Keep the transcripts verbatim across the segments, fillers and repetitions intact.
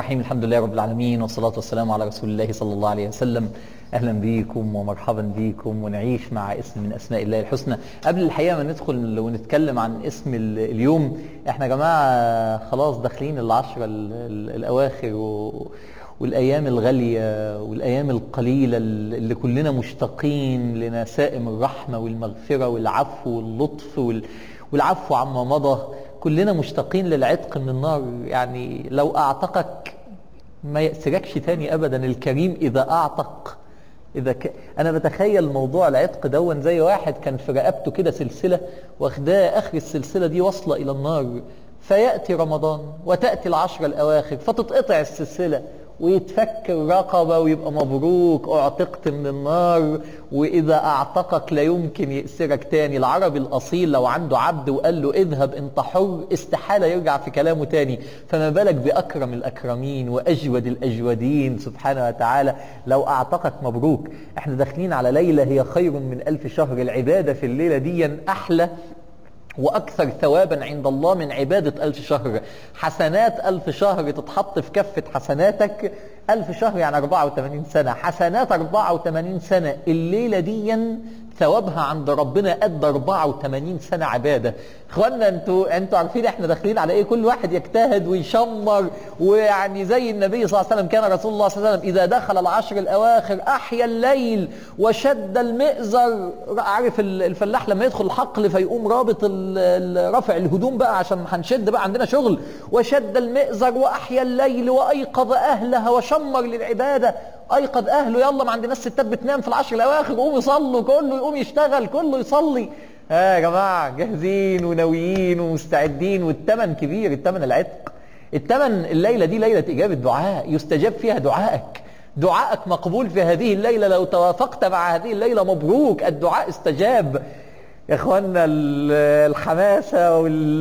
الرحيم. الحمد لله رب العالمين، والصلاة والسلام على رسول الله صلى الله عليه وسلم. أهلا بيكم ومرحبا بيكم، ونعيش مع اسم من أسماء الله الحسنى. قبل الحقيقة ما ندخل ونتكلم عن اسم اليوم، احنا يا جماعة خلاص داخلين العشرة الأواخر و... والأيام الغالية والأيام القليلة اللي كلنا مشتاقين لنسائم الرحمة والمغفرة والعفو واللطف وال... والعفو عما مضى. كلنا مشتاقين للعتق من النار. يعني لو أعتقك ما يأسركش تاني أبدا الكريم إذا أعتق. إذا ك... أنا بتخيل موضوع العتق دون زي واحد كان في رقبته كده سلسلة واخداه، آخر السلسلة دي واصلة إلى النار، فيأتي رمضان وتأتي العشرة الأواخر فتتقطع السلسلة ويتفك الرقبة ويبقى مبروك اعتقت من النار. وإذا أعتقك لا يمكن يأسرك تاني. العربي الأصيل لو عنده عبد وقال له اذهب انت حر استحالة يرجع في كلامه تاني، فما بالك بأكرم الأكرمين وأجود الأجودين سبحانه وتعالى. لو أعتقك مبروك. احنا داخلين على ليلة هي خير من ألف شهر. العبادة في الليلة دي أحلى وأكثر ثوابا عند الله من عبادة ألف شهر. حسنات ألف شهر تتحط في كفة حسناتك. ألف شهر يعني أربعة وثمانين سنة، حسنات أربعة وثمانين سنة. الليلة دي ثوابها عند ربنا قد أربعة وثمانين سنة عبادة. اخوانا انتوا انتوا عارفين احنا داخلين على ايه. كل واحد يجتهد ويشمر، ويعني زي النبي صلى الله عليه وسلم كان رسول الله صلى الله عليه وسلم اذا دخل العشر الاواخر احيا الليل وشد المئزر. عارف الفلاح لما يدخل الحقل فيقوم رابط رافع الهدوم بقى عشان هنشد بقى عندنا شغل. وشد المئزر واحيا الليل وايقظ اهلها وشمر للعباده. ايقظ اهله، يلا ما عندناش ستات بتنام في العشر الاواخر، قوموا يصلوا، كله يقوم يشتغل، كله يصلي. ها يا جماعه جاهزين وناويين ومستعدين. والثمن كبير، الثمن العتق. الثمن الليله دي ليله اجابه دعاء، يستجاب فيها دعائك. دعائك مقبول في هذه الليله. لو توافقت مع هذه الليله مبروك، الدعاء استجاب. يا اخوانا الحماسه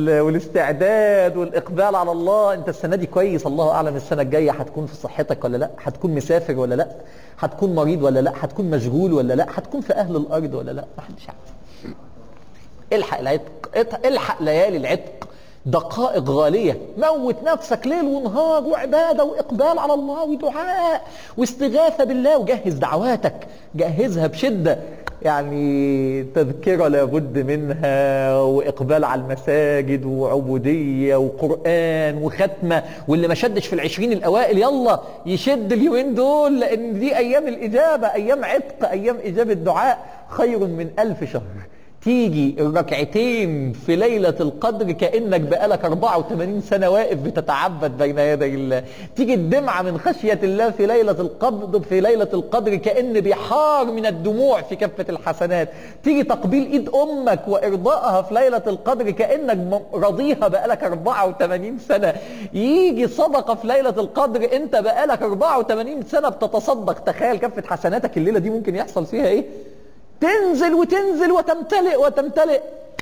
والاستعداد والاقبال على الله. انت السنه دي كويس، الله اعلم السنه الجايه هتكون في صحتك ولا لا، هتكون مسافر ولا لا، هتكون مريض ولا لا، هتكون مشغول ولا لا، هتكون في اهل الارض ولا لا، ما حدش عارف. الحق العتق، الحق ليالي العتق. دقائق غاليه، موت نفسك ليل ونهار وعباده واقبال على الله ودعاء واستغاثه بالله. وجهز دعواتك، جهزها بشده. يعني تذكرة لابد منها، وإقبال على المساجد وعبودية وقرآن وختمة. واللي ما شدش في العشرين الأوائل يلا يشد اليومين دول، لأن دي أيام الإجابة، أيام عتق، أيام إجابة دعاء. خير من ألف شهر. تيجي الركعتين في ليلة القدر كأنك بقالك أربعة وثمانين سنة واقف بتتعبد بين يدي الله. تيجي الدمعة من خشية الله في ليلة القدر في ليلة القدر كأن بحار من الدموع في كفة الحسنات. تيجي تقبيل إيد أمك وإرضائها في ليلة القدر كأنك رضيها بقالك أربعة وثمانين سنة. يجي صدقة في ليلة القدر أنت بقالك أربعة وثمانين سنة بتتصدق. تخيل كفة حسناتك الليلة دي ممكن يحصل فيها إيه؟ تنزل وتنزل وتمتلئ وتمتلئ.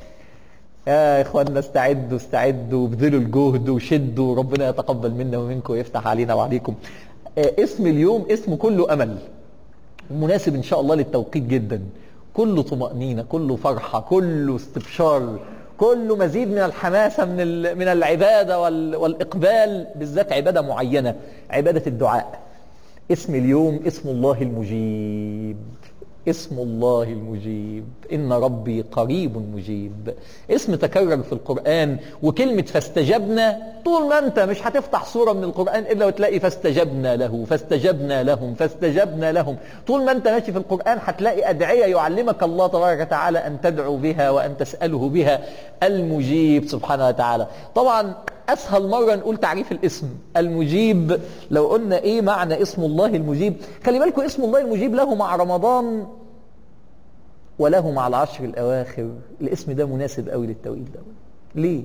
يا اخواننا استعدوا استعدوا وابذلوا الجهد وشدوا. ربنا يتقبل منا ومنكم ويفتح علينا وعليكم. آه اسم اليوم اسم كله امل، مناسب ان شاء الله للتوقيت جدا. كله طمأنينة، كله فرحة، كله استبشار، كله مزيد من الحماسة من من العبادة والاقبال، بالذات عبادة معينة، عبادة الدعاء. اسم اليوم اسم الله المجيب. اسم الله المجيب. إن ربي قريب مجيب. اسم تكرر في القرآن. وكلمة فاستجبنا، طول ما أنت مش هتفتح سورة من القرآن إلا وتلاقي فاستجبنا له، فاستجبنا لهم، فاستجبنا لهم. طول ما أنت ماشي في القرآن هتلاقي أدعية يعلمك الله تبارك وتعالى أن تدعو بها وأن تسأله بها. المجيب سبحانه وتعالى. طبعا أسهل مرة نقول تعريف الاسم المجيب. لو قلنا إيه معنى اسم الله المجيب، خلي بالكم اسم الله المجيب له مع رمضان وله مع العشر الأواخر. الاسم ده مناسب قوي للتوقيت ده. ليه؟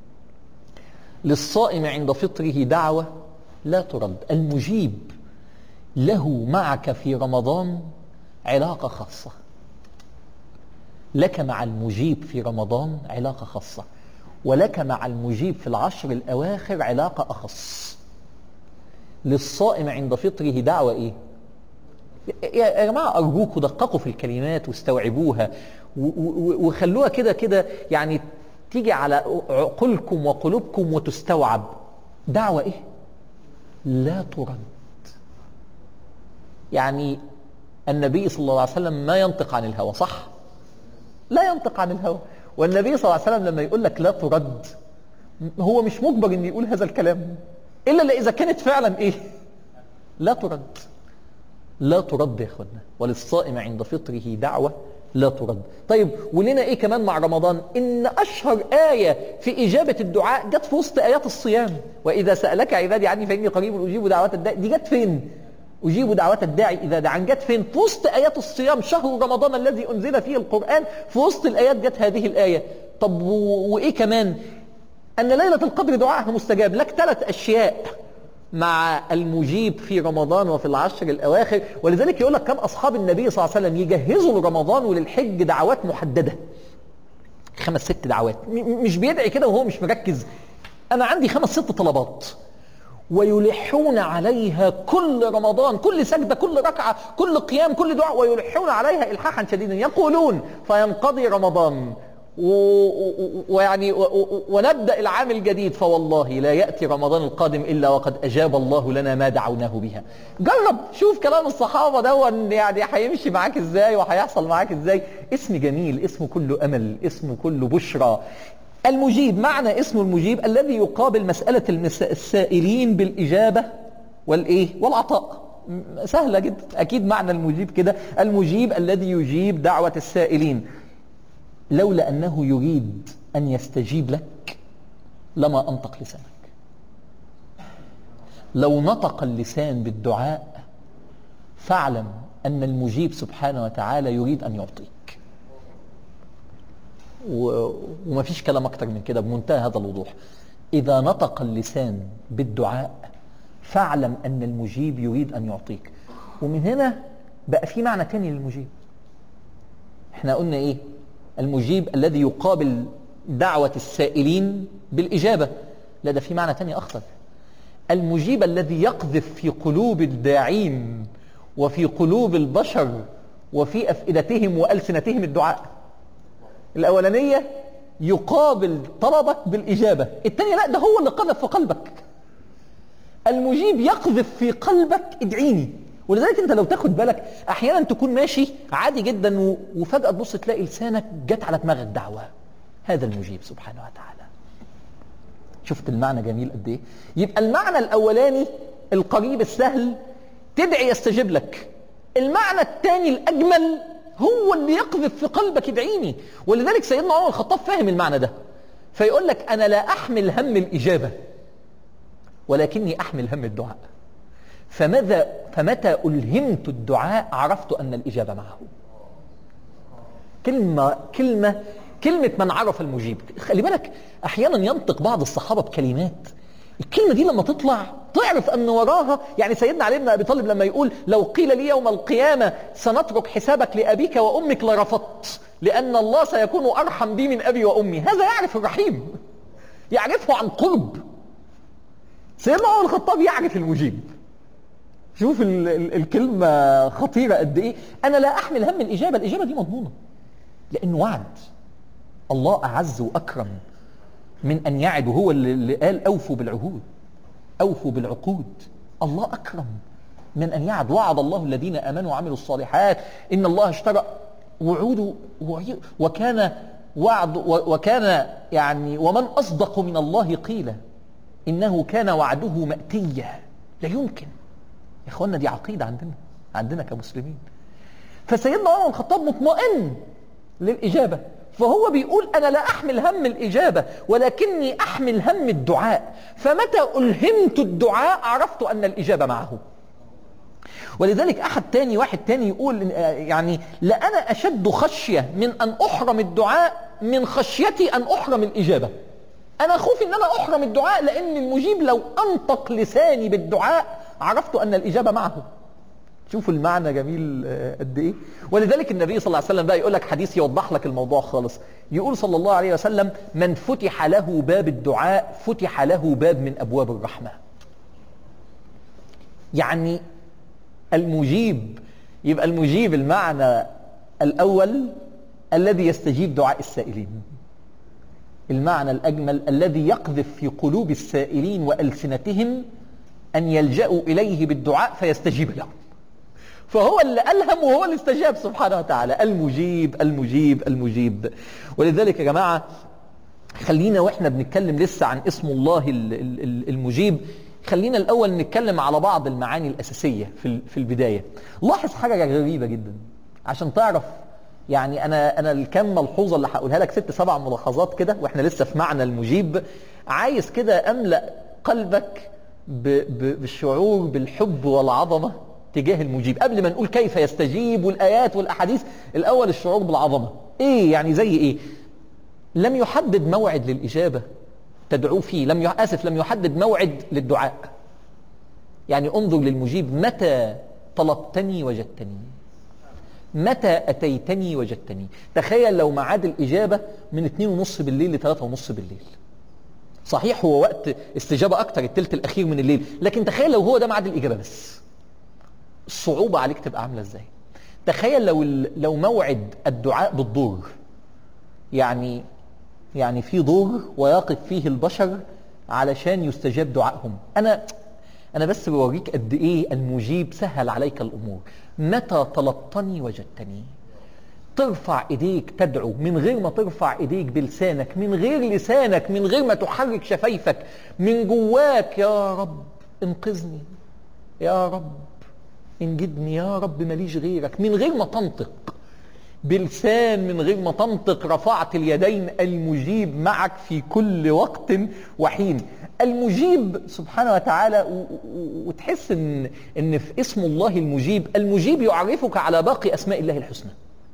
للصائم عند فطره دعوة لا ترد. المجيب له معك في رمضان علاقة خاصة. لك مع المجيب في رمضان علاقة خاصة، ولك مع المجيب في العشر الأواخر علاقة أخص. للصائم عند فطره دعوة إيه؟ يا جماعة أرجوكوا دققوا في الكلمات واستوعبوها وخلوها كده كده يعني تيجي على عقولكم وقلوبكم وتستوعب. دعوة إيه؟ لا ترد. يعني النبي صلى الله عليه وسلم ما ينطق عن الهوى، صح؟ لا ينطق عن الهوى. والنبي صلى الله عليه وسلم لما يقول لك لا ترد، هو مش مجبر ان يقول هذا الكلام الا اذا كانت فعلا ايه؟ لا ترد. لا ترد يا اخوانا. وللصائم عند فطره دعوة لا ترد. طيب ولنا ايه كمان مع رمضان؟ ان اشهر آية في اجابة الدعاء جت في وسط ايات الصيام. واذا سألك عبادي عني فاني قريب اجيب دعوات الداعي. دي جت فين؟ اجيب دعوات الداعي اذا دعان. جت فين؟ في وسط ايات الصيام، شهر رمضان الذي انزل فيه القرآن. في وسط الايات جت هذه الآية. طب وايه كمان؟ ان ليلة القدر دعاءها مستجاب. لك ثلاث اشياء مع المجيب في رمضان وفي العشر الأواخر. ولذلك يقول لك كان أصحاب النبي صلى الله عليه وسلم يجهزوا لرمضان وللحج دعوات محددة، خمس ست دعوات. مش بيدعي كده وهو مش مركز. أنا عندي خمس ست طلبات، ويلحون عليها كل رمضان، كل سجدة، كل ركعة، كل قيام، كل دعاء، ويلحون عليها إلحاحا شديدا. يقولون فينقضي رمضان ويعني ونبدأ العام الجديد، فوالله لا يأتي رمضان القادم إلا وقد أجاب الله لنا ما دعوناه بها. جرب شوف كلام الصحابة ده يعني هيمشي معاك ازاي وهيحصل معاك ازاي. اسم جميل، اسمه كله أمل، اسمه كله بشرى. المجيب، معنى اسمه المجيب الذي يقابل مسألة السائلين بالإجابة والإيه والعطاء. سهلة جدا. أكيد معنى المجيب كده، المجيب الذي يجيب دعوة السائلين. لولا أنه يريد أن يستجيب لك لما أنطق لسانك. لو نطق اللسان بالدعاء فاعلم أن المجيب سبحانه وتعالى يريد أن يعطيك. وما فيش كلام أكتر من كده بمنتهى هذا الوضوح. إذا نطق اللسان بالدعاء فاعلم أن المجيب يريد أن يعطيك. ومن هنا بقى في معنى تاني للمجيب. احنا قلنا إيه؟ المجيب الذي يقابل دعوة السائلين بالإجابة. لا، ده في معنى تاني أخطر. المجيب الذي يقذف في قلوب الداعين وفي قلوب البشر وفي أفئدتهم وألسنتهم الدعاء. الأولانية يقابل طلبك بالإجابة، الثانية لا، ده هو اللي قذف في قلبك. المجيب يقذف في قلبك ادعيني. ولذلك انت لو تاخد بالك احيانا تكون ماشي عادي جدا وفجأة تبص تلاقي لسانك جت على دماغك دعوة. هذا المجيب سبحانه وتعالى. شفت المعنى جميل قد ايه؟ يبقى المعنى الاولاني القريب السهل تدعي يستجيب لك. المعنى الثاني الاجمل هو اللي يقذف في قلبك ادعيني. ولذلك سيدنا عمر الخطاب فاهم المعنى ده، فيقول لك انا لا احمل هم الاجابة ولكني احمل هم الدعاء. فماذا فمتى ألهمت الدعاء عرفت أن الإجابة معه. كلمة كلمة كلمة من عرف المجيب. خلي بالك أحيانا ينطق بعض الصحابة بكلمات الكلمة دي لما تطلع تعرف أن وراها، يعني سيدنا علي بن أبي طالب لما يقول لو قيل لي يوم القيامة سنترك حسابك لأبيك وأمك لرفضت لأن الله سيكون أرحم بي من أبي وأمي. هذا يعرف الرحيم، يعرفه عن قرب. سيدنا عمر الخطاب يعرف المجيب. شوف ال ال الكلمة خطيرة قد ايه. انا لا احمل هم الاجابة، الاجابة دي مضمونة لانه وعد. الله اعز واكرم من ان يعد، وهو اللي قال اوفوا بالعهود اوفوا بالعقود. الله اكرم من ان يعد. وعد الله الذين امنوا وعملوا الصالحات ان الله اشترى وعوده وكان وعد وكان يعني ومن اصدق من الله قيلا انه كان وعده مأتيا. لا يمكن يا اخوانا، دي عقيدة عندنا عندنا كمسلمين. فسيدنا عمر الخطاب مطمئن للإجابة، فهو بيقول أنا لا أحمل هم الإجابة ولكني أحمل هم الدعاء. فمتى ألهمت الدعاء عرفت أن الإجابة معه. ولذلك أحد تاني واحد تاني يقول يعني لأنا أشد خشية من أن أحرم الدعاء من خشيتي أن أحرم الإجابة. أنا خوفي أن أنا أحرم الدعاء لأن المجيب لو أنطق لساني بالدعاء عرفت أن الإجابة معه. شوفوا المعنى جميل قد إيه. ولذلك النبي صلى الله عليه وسلم بقى يقول لك حديث يوضح لك الموضوع خالص. يقول صلى الله عليه وسلم من فتح له باب الدعاء فتح له باب من أبواب الرحمة. يعني المجيب، يبقى المجيب المعنى الأول الذي يستجيب دعاء السائلين. المعنى الأجمل الذي يقذف في قلوب السائلين وألسنتهم أن يلجأوا إليه بالدعاء فيستجيب لهم. فهو اللي ألهم وهو اللي استجاب سبحانه وتعالى، المجيب المجيب المجيب. ولذلك يا جماعة خلينا وإحنا بنتكلم لسه عن اسم الله المجيب، خلينا الأول نتكلم على بعض المعاني الأساسية في البداية. لاحظ حاجة غريبة جدا عشان تعرف، يعني أنا أنا الكم ملحوظة اللي هقولها لك ست سبع ملاحظات كده وإحنا لسه في معنى المجيب، عايز كده أملأ قلبك بالشعور بالحب والعظمة تجاه المجيب. قبل ما نقول كيف يستجيب والآيات والأحاديث، الأول الشعور بالعظمة. إيه يعني؟ زي إيه؟ لم يحدد موعد للإجابة تدعو فيه، لم آسف لم يحدد موعد للدعاء. يعني انظر للمجيب، متى طلبتني وجدتني، متى أتيتني وجدتني. تخيل لو ميعاد الإجابة من اتنين ونص بالليل لثلاثة ونص بالليل. صحيح هو وقت استجابة أكتر، التلت الأخير من الليل، لكن تخيل لو هو ده ميعاد الإجابة بس، الصعوبة عليك تبقى عاملة إزاي؟ تخيل لو لو موعد الدعاء بالدور، يعني يعني في دور ويقف فيه البشر علشان يستجاب دعائهم. أنا أنا بس بوريك قد إيه المجيب سهل عليك الأمور. متى طلبتني وجدتني. ترفع إيديك تدعو من غير ما ترفع إيديك بلسانك، من غير لسانك، من غير ما تحرك شفايفك، من جواك يا رب انقذني، يا رب انجدني، يا رب ماليش غيرك، من غير ما تنطق بلسان، من غير ما تنطق رفعت اليدين. المجيب معك في كل وقت وحين. المجيب سبحانه وتعالى، وتحس ان ان في اسم الله المجيب، المجيب يعرفك على باقي اسماء الله الحسنى.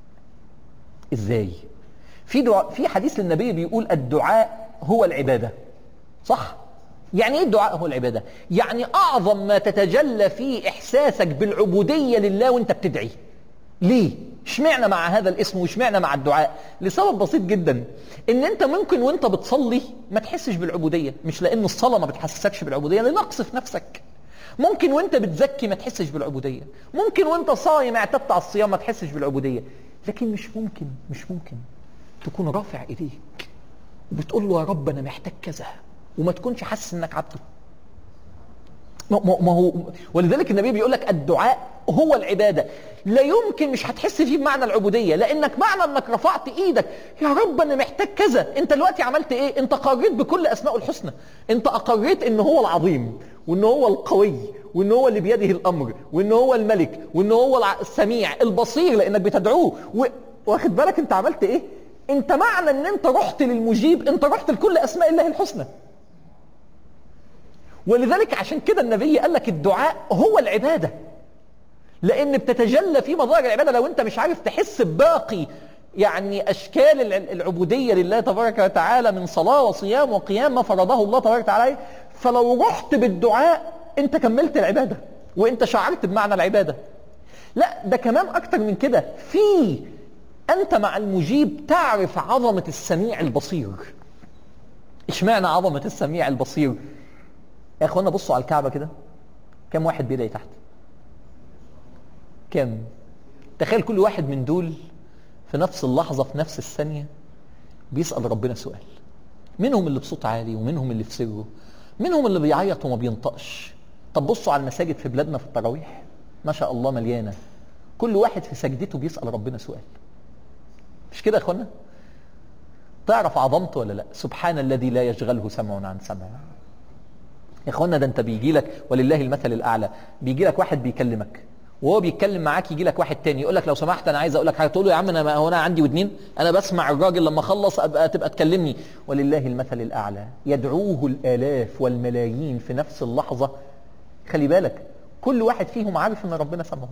ازاي؟ في دعاء، في حديث للنبي بيقول الدعاء هو العبادة، صح؟ يعني ايه الدعاء هو العبادة؟ يعني اعظم ما تتجلى فيه احساسك بالعبودية لله وانت بتدعي. ليه؟ اشمعنى مع هذا الاسم واشمعنى مع الدعاء؟ لسبب بسيط جدا، ان انت ممكن وانت بتصلي ما تحسش بالعبودية، مش لان الصلاة ما بتحسسكش بالعبودية، لنقص في نفسك. ممكن وانت بتزكي ما تحسش بالعبودية، ممكن وانت صايم اعتدت على الصيام ما تحسش بالعبودية، لكن مش ممكن مش ممكن تكون رافع ايديك وبتقول له يا رب انا محتاج كذا وما تكونش حاسس انك عبده. ما هو ولذلك النبي بيقول لك الدعاء هو العبادة. لا يمكن مش هتحس فيه بمعنى العبودية، لانك معنى انك رفعت ايدك يا رب انا محتاج كذا، انت دلوقتي عملت ايه؟ انت قريت بكل اسماء الحسنى، انت اقريت ان هو العظيم وان هو القوي وان هو اللي بيده الامر وان هو الملك وان هو السميع البصير لانك بتدعوه. واخد بالك انت عملت ايه؟ انت معنى ان انت رحت للمجيب، انت رحت لكل اسماء الله الحسنى. ولذلك عشان كده النبي قال لك الدعاء هو العبادة، لان بتتجلى في مظاهر العبادة. لو انت مش عارف تحس بباقي يعني اشكال العبودية لله تبارك وتعالى من صلاة وصيام وقيام ما فرضه الله تبارك وتعالى، فلو رحت بالدعاء انت كملت العبادة وانت شعرت بمعنى العبادة. لا ده كمان اكتر من كده، في انت مع المجيب تعرف عظمة السميع البصير. اشمعنى عظمة السميع البصير؟ يا اخوانا بصوا على الكعبة كده، كم واحد بيدعي تحت؟ كم؟ تخيل كل واحد من دول في نفس اللحظة في نفس الثانية بيسأل ربنا سؤال. منهم اللي بصوت عالي ومنهم اللي في سره، منهم اللي بيعيط وما بينطقش. طب بصوا على المساجد في بلادنا في التراويح ما شاء الله مليانة، كل واحد في سجدته بيسأل ربنا سؤال. مش كده يا اخوانا؟ تعرف عظمته ولا لا؟ سبحان الذي لا يشغله سمع عن سمع. يا اخوانا ده انت بيجي لك ولله المثل الاعلى، بيجي لك واحد بيكلمك وهو بيتكلم معاك، يجي لك واحد تاني يقول لك لو سمحت انا عايز اقول لك حاجه، تقول له يا عم انا هو انا عندي ودنين، انا بسمع الراجل لما اخلص ابقى تبقى تكلمني. ولله المثل الاعلى، يدعوه الالاف والملايين في نفس اللحظه. خلي بالك كل واحد فيهم عارف ان ربنا سمعه،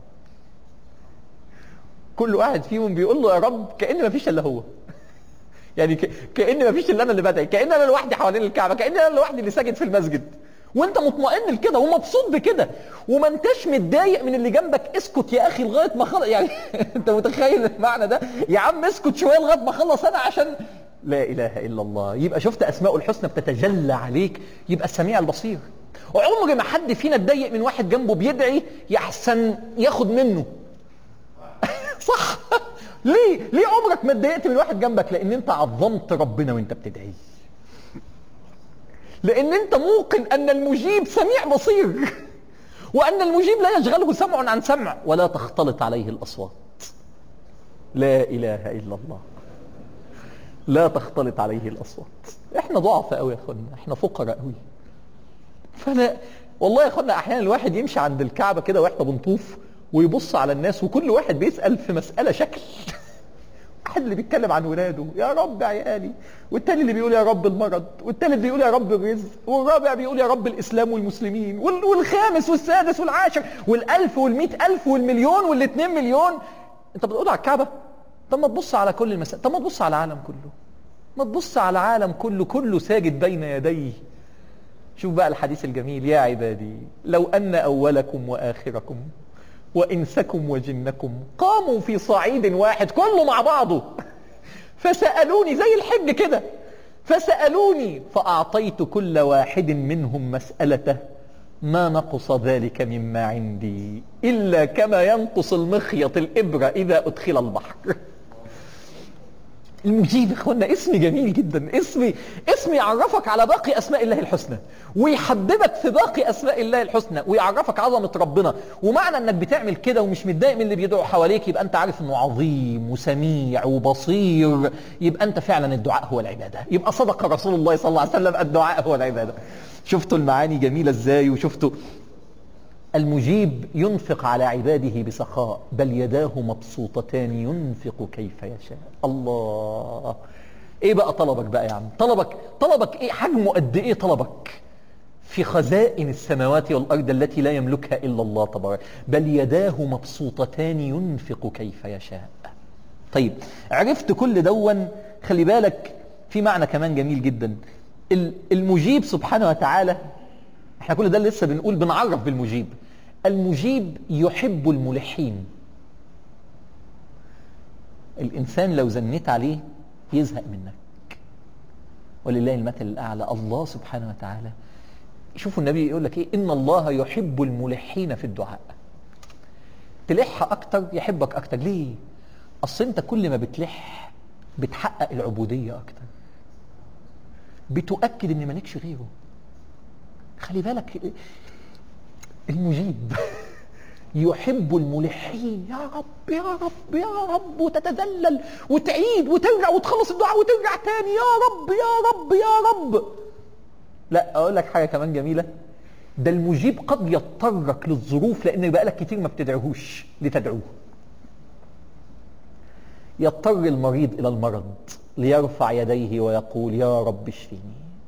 كل واحد فيهم بيقول له يا رب كأن ما فيش الا هو. يعني كأن ما فيش الا انا اللي بدعي، كأن انا لوحدي حوالين الكعبه، كأن انا لوحدي اللي ساجد في المسجد، وانت مطمئن لكده ومبسوط بكده وما انتش متضايق من اللي جنبك. اسكت يا اخي لغايه ما خلص، يعني انت متخيل المعنى ده؟ يا عم اسكت شويه لغايه ما اخلص انا عشان لا اله الا الله. يبقى شفت اسماء الحسنى بتتجلى عليك، يبقى السميع البصير. وعمر ما حد فينا اتضايق من واحد جنبه بيدعي يحسن ياخد منه. صح؟ ليه؟ ليه عمرك ما اتضايقت من واحد جنبك؟ لان انت عظمت ربنا وانت بتدعي. لان انت موقن ان المجيب سميع بصير، وان المجيب لا يشغله سمع عن سمع ولا تختلط عليه الاصوات. لا اله الا الله، لا تختلط عليه الاصوات. احنا ضعف قوي يا اخوانا، احنا فقراء قوي. فانا والله يا اخوانا احيانا الواحد يمشي عند الكعبه كده واحنا بنطوف ويبص على الناس وكل واحد بيسال في مساله شكل. واحد اللي بيتكلم عن ولاده، يا رب عيالي، والتاني اللي بيقول يا رب المرض، والتالت بيقول يا رب الرزق، والرابع بيقول يا رب الاسلام والمسلمين، والخامس والسادس والعاشر والالف والمئة الف والمليون والاتنين مليون. انت بتقول على الكعبه؟ طب ما تبص على كل المسائل، طب ما تبص على العالم كله، ما تبص على العالم كله، كله ساجد بين يديه. شوف بقى الحديث الجميل، يا عبادي لو ان اولكم واخركم وانسكم وجنكم قاموا في صعيد واحد كله مع بعضه فسألوني زي الحج كده، فسألوني فأعطيت كل واحد منهم مسألته ما نقص ذلك مما عندي إلا كما ينقص المخيط الإبرة إذا أدخل البحر. المجيب اخوانا اسم جميل جدا، اسم اسم يعرفك على باقي اسماء الله الحسنى ويحببك في باقي اسماء الله الحسنى ويعرفك عظمه ربنا. ومعنى انك بتعمل كده ومش متضايق من اللي بيدعو حواليك يبقى انت عارف انه عظيم وسميع وبصير، يبقى انت فعلا الدعاء هو العباده، يبقى صدق رسول الله صلى الله عليه وسلم الدعاء هو العباده. شفتوا المعاني جميله ازاي؟ وشفتوا المجيب ينفق على عباده بسخاء، بل يداه مبسوطتان ينفق كيف يشاء. الله، ايه بقى طلبك بقى يا عم؟ طلبك طلبك ايه؟ حجمه قد ايه طلبك؟ في خزائن السماوات والارض التي لا يملكها الا الله تبارك، بل يداه مبسوطتان ينفق كيف يشاء. طيب عرفت كل دون، خلي بالك في معنى كمان جميل جدا. المجيب سبحانه وتعالى، احنا كل ده لسه بنقول بنعرف بالمجيب. المجيب يحب الملحين. الانسان لو زنيت عليه يزهق منك، ولله المثل الاعلى. الله سبحانه وتعالى، شوفوا النبي يقول لك ايه، ان الله يحب الملحين في الدعاء. تلح اكتر يحبك اكتر. ليه؟ اصل انت كل ما بتلح بتحقق العبوديه اكتر، بتؤكد ان مالكش غيره. خلي بالك المجيب يحب الملحين، يا رب يا رب يا رب، وتتذلل وتعيد وترجع وتخلص الدعاء وترجع تاني يا رب يا رب يا رب. لا اقول لك حاجه كمان جميله، ده المجيب قد يضطرك للظروف لان بقالك كتير ما بتدعوهوش لتدعوه. يضطر المريض الى المرض ليرفع يديه ويقول يا رب اشفيني.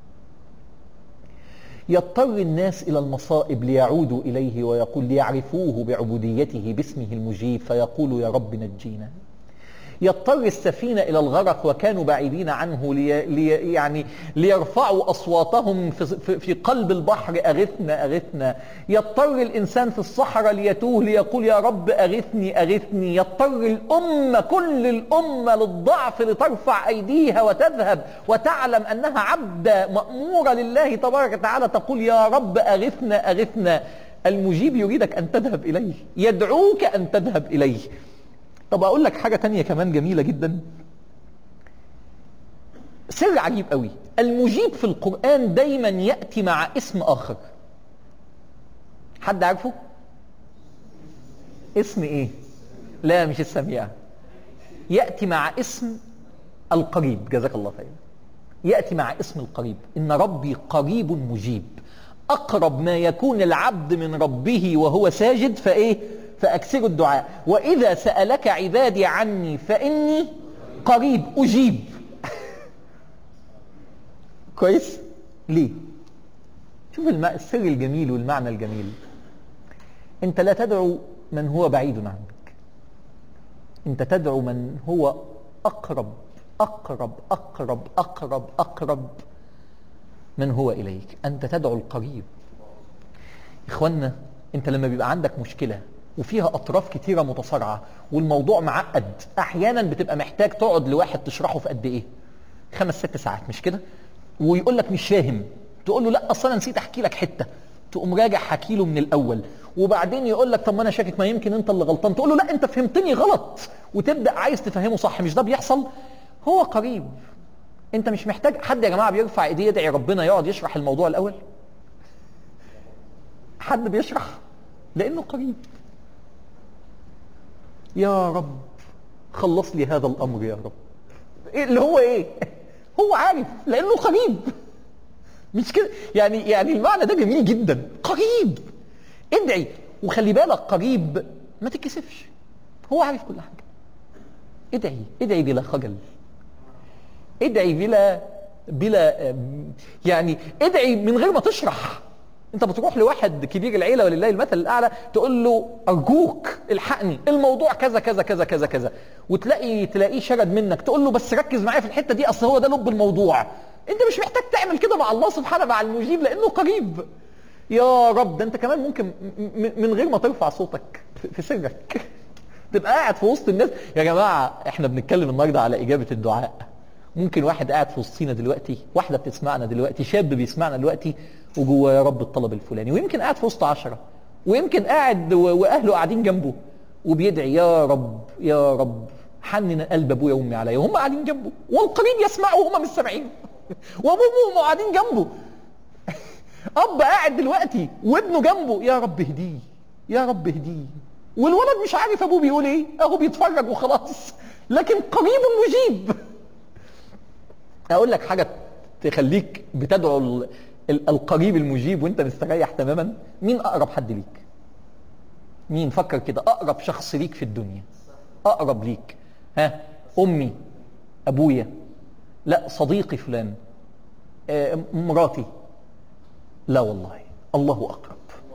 يضطر الناس إلى المصائب ليعودوا إليه ويقول ليعرفوه بعبوديته باسمه المجيب فيقول يا رب نجينا. يضطر السفينة إلى الغرق وكانوا بعيدين عنه لي لي يعني ليرفعوا أصواتهم في, في قلب البحر أغثنا أغثنا. يضطر الإنسان في الصحراء ليتوه ليقول يا رب أغثني أغثني. يضطر الأمة كل الأمة للضعف لترفع أيديها وتذهب وتعلم أنها عبدة مأمورة لله تبارك وتعالى تقول يا رب أغثنا أغثنا. المجيب يريدك أن تذهب إليه، يدعوك أن تذهب إليه. طب اقول لك حاجه تانية كمان جميله جدا، سر عجيب قوي. المجيب في القران دايما ياتي مع اسم اخر. حد عارفه؟ اسم ايه؟ لا مش السميع، ياتي مع اسم القريب. جزاك الله خير. ياتي مع اسم القريب، ان ربي قريب مجيب. اقرب ما يكون العبد من ربه وهو ساجد فايه؟ فأكثروا الدعاء. وإذا سألك عبادي عني فإني قريب أجيب. كويس؟ ليه؟ شوف السر الجميل والمعنى الجميل. أنت لا تدعو من هو بعيد عنك، أنت تدعو من هو أقرب أقرب أقرب أقرب أقرب من هو إليك. أنت تدعو القريب. إخوانا أنت لما بيبقى عندك مشكلة وفيها اطراف كتيره متصارعه والموضوع معقد، احيانا بتبقى محتاج تقعد لواحد تشرحه في قد ايه؟ خمس ست ساعات، مش كده؟ ويقول لك مش فاهم، تقول له لا اصل انا نسيت احكي لك حته، تقوم راجع حكي له من الاول، وبعدين يقول لك طب ما انا شاكك ما يمكن انت اللي غلطان، تقول له لا انت فهمتني غلط، وتبدا عايز تفهمه صح. مش ده بيحصل؟ هو قريب، انت مش محتاج حد يا جماعه بيرفع ايديه يدعي ربنا يقعد يشرح الموضوع الاول؟ حد بيشرح؟ لانه قريب. يا رب خلص لي هذا الامر يا رب. إيه اللي هو ايه؟ هو عارف لانه قريب. مش كده يعني؟ يعني المعنى ده جميل جدا. قريب، ادعي. وخلي بالك قريب ما تتكسفش، هو عارف كل حاجه. ادعي، ادعي بلا خجل، ادعي بلا بلا يعني ادعي من غير ما تشرح. انت بتروح لواحد كبير العيله ولله المثل الاعلى تقول له ارجوك الحقني الموضوع كذا كذا كذا كذا كذا، وتلاقي تلاقيه شرد منك، تقول له بس ركز معايا في الحته دي اصل هو ده لب الموضوع. انت مش محتاج تعمل كده مع الله سبحانه، مع المجيب، لانه قريب. يا رب ده انت كمان ممكن من غير ما ترفع صوتك في سرك تبقى قاعد في وسط الناس. يا جماعه احنا بنتكلم النهارده على اجابه الدعاء. ممكن واحد قاعد في وسطينا دلوقتي، واحده بتسمعنا دلوقتي، شاب بيسمعنا دلوقتي وجوه يا رب الطلب الفلاني، ويمكن قاعد في وسط عشرة، ويمكن قاعد واهله قاعدين جنبه وبيدعي يا رب يا رب حنن قلب ابويا وامي عليا، وهم قاعدين جنبه، والقريب يسمعه وهم مش سامعين وابوه وامه قاعدين جنبه. اب قاعد دلوقتي وابنه جنبه، يا رب اهديه يا رب اهديه، والولد مش عارف ابوه بيقول ايه، اهو بيتفرج وخلاص، لكن قريب مجيب. اقول لك حاجه تخليك بتدعو القريب المجيب وانت مستريح تماما. مين اقرب حد ليك؟ مين؟ فكر كده، اقرب شخص ليك في الدنيا، اقرب ليك. ها؟ امي، ابويا، لا صديقي فلان، آه، مراتي. لا والله الله اقرب،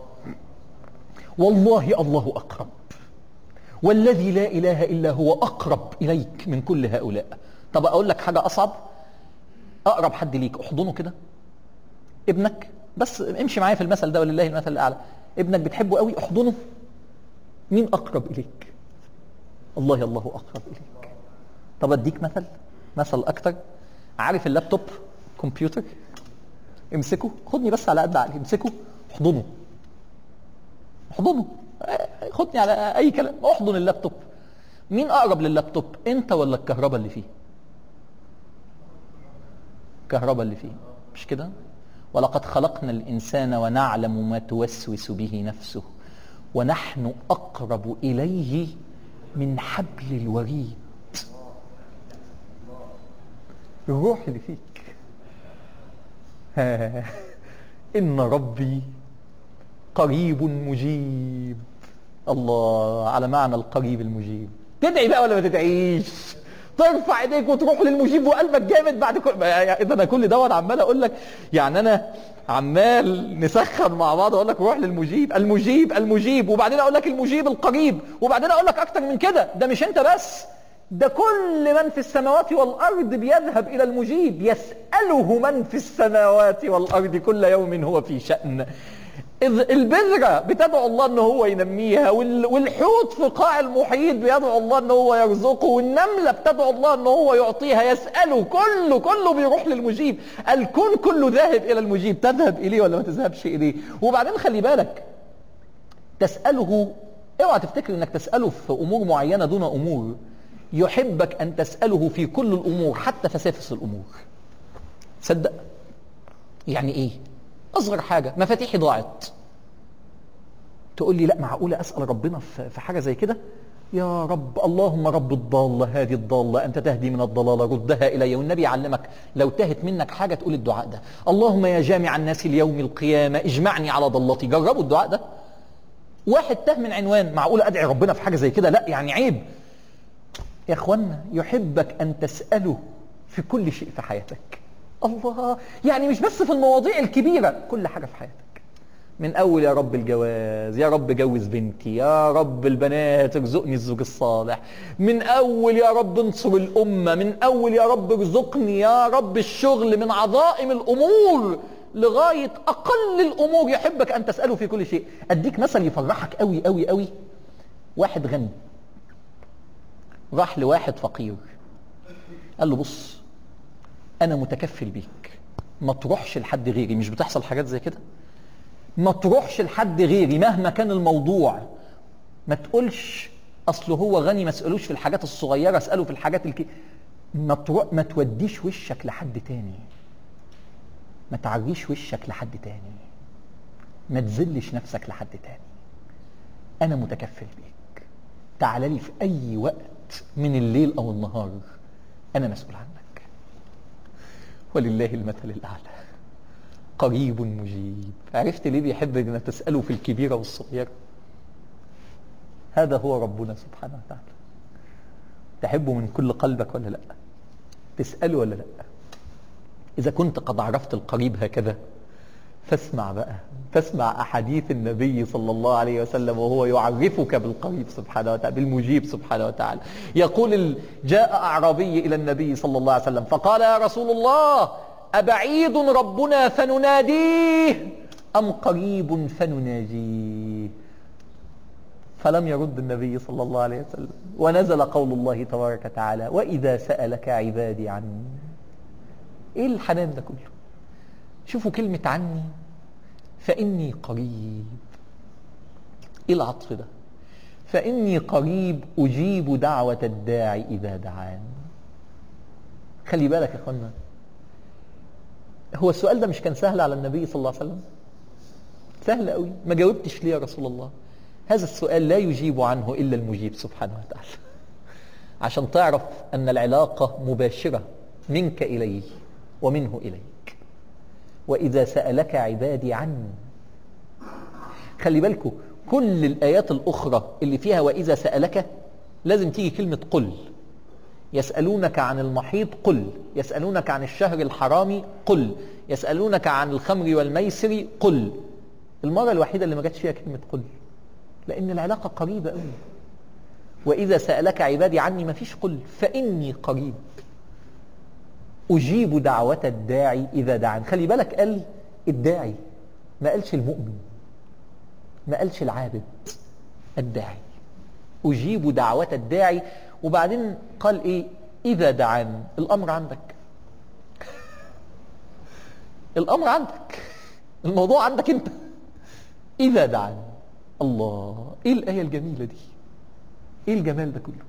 والله الله اقرب، والذي لا اله الا هو اقرب اليك من كل هؤلاء. طب اقول لك حاجه اصعب، اقرب حد ليك احضنه كده. ابنك، بس امشي معايا في المثل ده ولله المثل الاعلى. ابنك بتحبه قوي، احضنه. مين اقرب اليك؟ الله الله اقرب اليك. طب اديك مثل، مثل اكتر. عارف اللابتوب، كمبيوتر، امسكه، خدني بس على قد عقلي، امسكه احضنه، احضنه، خدني على اي كلام، احضن اللابتوب. مين اقرب لللابتوب، انت ولا الكهرباء اللي فيه؟ الكهرباء اللي فيه، مش كده؟ ولقد خلقنا الانسان ونعلم ما توسوس به نفسه ونحن اقرب اليه من حبل الوريد. الروح اللي فيك. ان ربي قريب مجيب. الله على معنى القريب المجيب. تدعي بقى ولا ما تدعيش؟ ترفع ايديك وتروح للمجيب وقلبك جامد بعد كل اذا انا كل دوت عمال اقول لك، يعني انا عمال نسخن مع بعض اقول لك روح للمجيب، المجيب المجيب، وبعدين اقول لك المجيب القريب، وبعدين اقول لك اكتر من كده، ده مش انت بس، ده كل من في السماوات والارض بيذهب الى المجيب، يساله من في السماوات والارض كل يوم هو في شأن. البذرة بتدعو الله ان هو ينميها، والحوت في قاع المحيط بيدعو الله ان هو يرزقه، والنملة بتدعو الله ان هو يعطيها، يسأله، كله كله بيروح للمجيب. الكون كله ذاهب الى المجيب، تذهب اليه ولا ما تذهبش اليه؟ وبعدين خلي بالك، تسأله، اوعى تفتكر انك تسأله في امور معينة دون امور، يحبك ان تسأله في كل الامور حتى فسافس الامور. صدق؟ يعني ايه؟ اصغر حاجه، مفاتيحي ضاعت، تقول لي لا معقوله اسال ربنا في حاجه زي كده؟ يا رب، اللهم رب الضاله هذه الضاله انت تهدي من الضلاله ردها الي. والنبي يعلمك لو تهت منك حاجه تقول الدعاء ده، اللهم يا جامع الناس اليوم القيامه اجمعني على ضلتي. جربوا الدعاء ده. واحد تاه من عنوان، معقوله ادعي ربنا في حاجه زي كده؟ لا يعني عيب يا اخوانا. يحبك ان تساله في كل شيء في حياتك. الله، يعني مش بس في المواضيع الكبيرة، كل حاجة في حياتك. من أول يا رب الجواز، يا رب جوز بنتي، يا رب البنات ارزقني الزوج الصالح، من أول يا رب انصر الأمة، من أول يا رب ارزقني يا رب الشغل، من عظائم الأمور لغاية أقل الأمور يحبك أن تسأله في كل شيء. أديك مثل يفرحك قوي قوي قوي. واحد غني راح لواحد فقير قال له بص انا متكفل بيك، ما تروحش لحد غيري. مش بتحصل حاجات زي كده؟ ما تروحش لحد غيري مهما كان الموضوع. ما تقولش اصل هو غني ما اسالوش في الحاجات الصغيره، اساله في الحاجات الك... ما, ترو... ما توديش وشك لحد تاني، ما تعريش وشك لحد تاني، ما تذلش نفسك لحد تاني. انا متكفل بيك، تعال لي في اي وقت من الليل او النهار، انا مسؤول عنك. ولله المثل الاعلى، قريب مجيب. عرفت ليه بيحب ان تسأله في الكبيرة والصغيرة؟ هذا هو ربنا سبحانه وتعالى. تحبه من كل قلبك ولا لا؟ تسأله ولا لا؟ إذا كنت قد عرفت القريب هكذا، فاسمع بقى، فاسمع أحاديث النبي صلى الله عليه وسلم وهو يعرفك بالقريب سبحانه وتعالى، بالمجيب سبحانه وتعالى. يقول: جاء أعرابي إلى النبي صلى الله عليه وسلم فقال: يا رسول الله، أبعيد ربنا فنناديه أم قريب فنناجيه؟ فلم يرد النبي صلى الله عليه وسلم، ونزل قول الله تبارك وتعالى: وإذا سألك عبادي عني. إيه الحنان ده كله؟ شوفوا كلمة عني، فإني قريب. إيه العطف ده؟ فإني قريب أجيب دعوة الداعي إذا دعان. خلي بالك يا أخوانا، هو السؤال ده مش كان سهل على النبي صلى الله عليه وسلم؟ سهل قوي. ما جاوبتش ليه يا رسول الله؟ هذا السؤال لا يجيب عنه إلا المجيب سبحانه وتعالى، عشان تعرف أن العلاقة مباشرة منك إليه ومنه إليك. وإذا سألك عبادي عني. خلي بالكم، كل الآيات الأخرى اللي فيها وإذا سألك لازم تيجي كلمة قل. يسألونك عن المحيط قل، يسألونك عن الشهر الحرام قل، يسألونك عن الخمر والميسر قل. المرة الوحيدة اللي ما جاتش فيها كلمة قل، لأن العلاقة قريبة قوي. وإذا سألك عبادي عني ما فيش قل، فإني قريب أجيب دعوة الداعي إذا دعان. خلي بالك، قال الداعي، ما قالش المؤمن، ما قالش العابد، الداعي. أجيب دعوة الداعي. وبعدين قال إيه؟ إذا دعان. الأمر عندك، الأمر عندك، الموضوع عندك أنت. إذا دعان. الله، إيه الآية الجميلة دي؟ إيه الجمال ده كله؟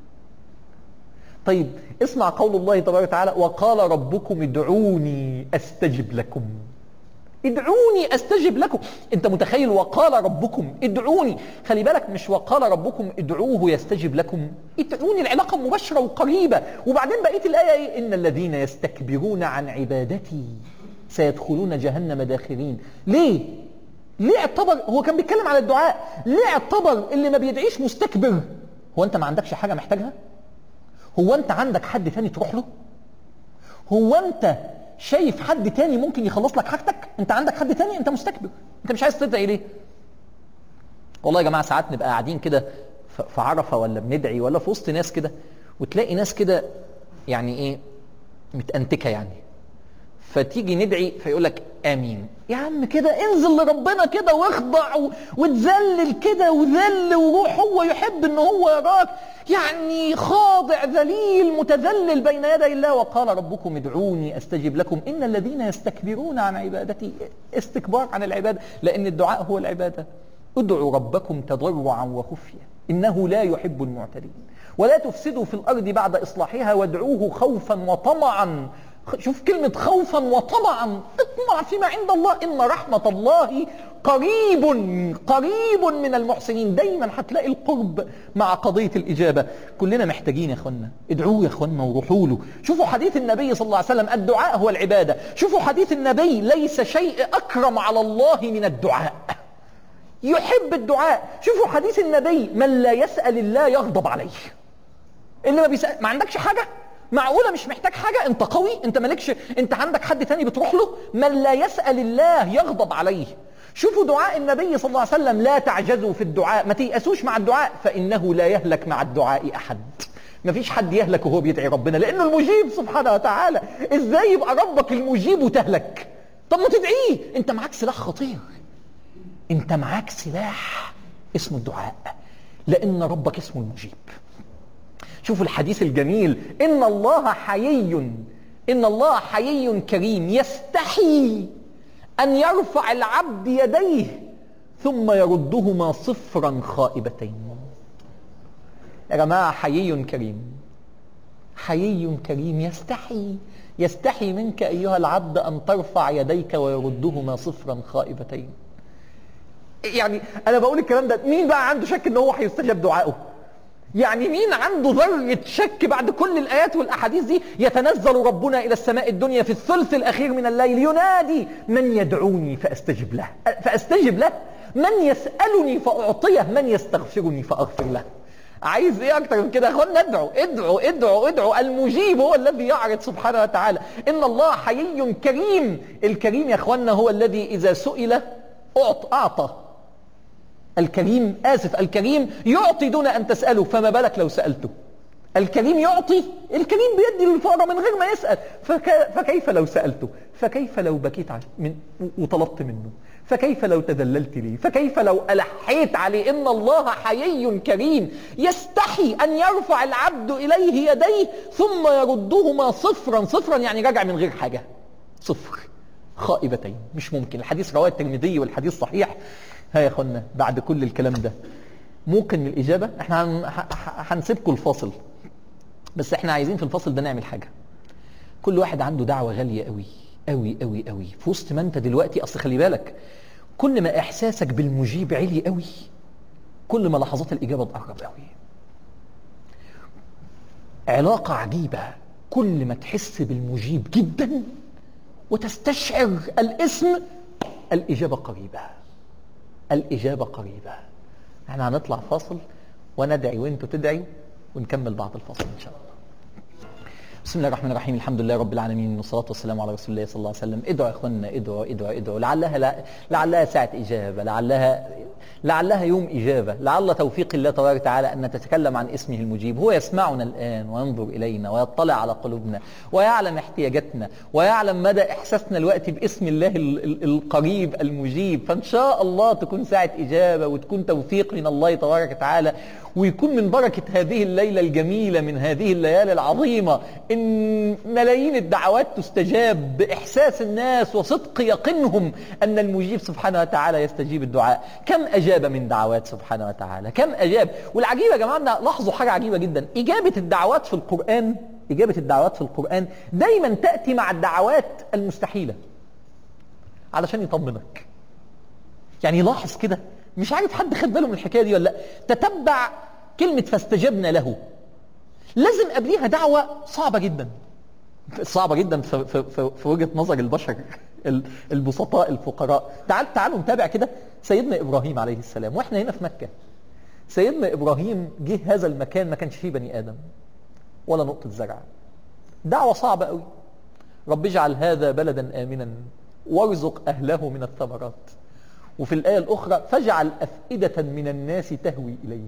طيب اسمع قول الله تبارك وتعالى: وقال ربكم ادعوني أستجب لكم. ادعوني أستجب لكم. أنت متخيل؟ وقال ربكم ادعوني. خلي بالك، مش وقال ربكم ادعوه يستجب لكم، ادعوني. العلاقة مباشرة وقريبة. وبعدين بقية الآية إيه؟ إن الذين يستكبرون عن عبادتي سيدخلون جهنم داخرين. ليه؟ ليه اعتبر هو كان بيتكلم على الدعاء؟ ليه اعتبر اللي ما بيدعيش مستكبر؟ هو أنت ما عندكش حاجة محتاجها؟ هو أنت عندك حد تاني تروح له؟ هو أنت شايف حد تاني ممكن يخلص لك حاجتك؟ أنت عندك حد تاني؟ أنت مستكبر. أنت مش عايز تدعي ليه؟ والله يا جماعة ساعات نبقى قاعدين كده في عرفة ولا بندعي ولا في وسط ناس كده، وتلاقي ناس كده يعني إيه، متأنتكة يعني، فتيجي ندعي فيقول لك آمين. يا عم كده انزل لربنا كده واخضع وتذلل كده وذل وروح، هو يحب ان هو يراك يعني خاضع ذليل متذلل بين يدي الله. وقال ربكم ادعوني استجب لكم ان الذين يستكبرون عن عبادتي. استكبار عن العبادة، لان الدعاء هو العبادة. ادعوا ربكم تضرعا وخفية انه لا يحب المعتدين ولا تفسدوا في الارض بعد اصلاحها وادعوه خوفا وطمعا. شوف كلمة خوفا وطمعا، اطمع فيما عند الله، إن رحمة الله قريب قريب من المحسنين. دايما هتلاقي القرب مع قضية الإجابة. كلنا محتاجين يا أخوانا، ادعوه يا أخوانا وروحوا له. شوفوا حديث النبي صلى الله عليه وسلم: الدعاء هو العبادة. شوفوا حديث النبي: ليس شيء أكرم على الله من الدعاء. يحب الدعاء. شوفوا حديث النبي: من لا يسأل الله يغضب عليه. اللي ما بيسأل، ما عندكش حاجة؟ معقولة مش محتاج حاجة؟ انت قوي؟ انت مالكش؟ انت عندك حد تاني بتروح له؟ من لا يسأل الله يغضب عليه. شوفوا دعاء النبي صلى الله عليه وسلم: لا تعجزوا في الدعاء، ما تيأسوش مع الدعاء، فإنه لا يهلك مع الدعاء أحد. ما فيش حد يهلك وهو بيدعي ربنا، لأنه المجيب سبحانه وتعالى. ازاي يبقى ربك المجيب وتهلك؟ طب ما تدعيه، انت معاك سلاح خطير، انت معاك سلاح اسمه الدعاء، لأن ربك اسمه المجيب. شوفوا الحديث الجميل: إن الله حيي إن الله حيي كريم يستحي أن يرفع العبد يديه ثم يردهما صفرا خائبتين. يا جماعة حيي كريم، حيي كريم يستحي يستحي منك أيها العبد أن ترفع يديك ويردهما صفرا خائبتين. يعني أنا بقول الكلام ده، مين بقى عنده شك إن هو هيستجاب دعائه؟ يعني مين عنده ذرة شك بعد كل الآيات والأحاديث دي؟ يتنزل ربنا إلى السماء الدنيا في الثلث الأخير من الليل ينادي من يدعوني فأستجب له فأستجب له من يسألني فأعطيه من يستغفرني فأغفر له. عايز ايه اكتر من كده يا اخوانا؟ ادعوا ادعوا ادعوا ادعوا. المجيب هو الذي يعرض سبحانه وتعالى. ان الله حيي كريم. الكريم يا اخوانا هو الذي اذا سئل اعطى اعطى. الكريم اسف الكريم يعطي دون ان تساله، فما بالك لو سالته. الكريم يعطي، الكريم بيدي للفقراء من غير ما يسال، فك... فكيف لو سالته؟ فكيف لو بكيت من... وطلبت منه؟ فكيف لو تذللت لي؟ فكيف لو ألحيت عليه؟ إن الله حيي كريم يستحي أن يرفع العبد إليه يديه ثم يردهما صفرا. صفرا يعني راجع من غير حاجة، صفر خائبتين. مش ممكن. الحديث رواه الترمذي والحديث صحيح. ها يا اخوانا بعد كل الكلام ده ممكن الإجابة؟ احنا هنسيبكم الفاصل، بس احنا عايزين في الفاصل ده نعمل حاجة. كل واحد عنده دعوة غالية قوي قوي قوي قوي في وسط ما انت دلوقتي. اصل خلي بالك، كل ما احساسك بالمجيب علي قوي كل ما لحظات الاجابه تقرب قوي. علاقه عجيبه، كل ما تحس بالمجيب جدا وتستشعر الاسم الاجابه قريبه، الاجابه قريبه. احنا هنطلع فاصل وندعي وانتوا تدعوا ونكمل بعد الفاصل ان شاء الله. بسم الله الرحمن الرحيم. الحمد لله رب العالمين والصلاة والسلام على رسول الله صلى الله عليه وسلم. ادعوا يا اخوانا، ادعوا ادعوا ادعوا. لعلها لا لعلها ساعة إجابة، لعلها لعلها يوم إجابة، لعل توفيق الله تبارك وتعالى أن نتكلم عن اسمه المجيب. هو يسمعنا الآن وينظر إلينا ويطلع على قلوبنا ويعلم احتياجاتنا ويعلم مدى إحساسنا الوقت باسم الله القريب المجيب. فإن شاء الله تكون ساعة إجابة وتكون توفيق من الله تبارك وتعالى، ويكون من بركة هذه الليلة الجميلة من هذه الليالي العظيمة إن ملايين الدعوات تستجاب بإحساس الناس وصدق يقينهم أن المجيب سبحانه وتعالى يستجيب الدعاء. كم أجاب من دعوات سبحانه وتعالى، كم أجاب. والعجيبة يا جماعة لاحظوا حاجة عجيبة جدا، إجابة الدعوات في القرآن إجابة الدعوات في القرآن دايما تأتي مع الدعوات المستحيلة علشان يطمنك. يعني لاحظ كده، مش عارف حد خد باله من الحكاية دي ولا لا. تتبع كلمة فاستجبنا له، لازم قبليها دعوة صعبة جدا، صعبة جدا في, في, في, في وجهة نظر البشر البسطاء الفقراء. تعال تعالوا نتابع كده سيدنا إبراهيم عليه السلام واحنا هنا في مكة. سيدنا إبراهيم جه هذا المكان ما كانش فيه بني آدم ولا نقطة زرع. دعوة صعبة قوي. رب اجعل هذا بلدا آمنا وارزق أهله من الثمرات. وفي الآية الأخرى فاجعل أفئدة من الناس تهوي إليهم.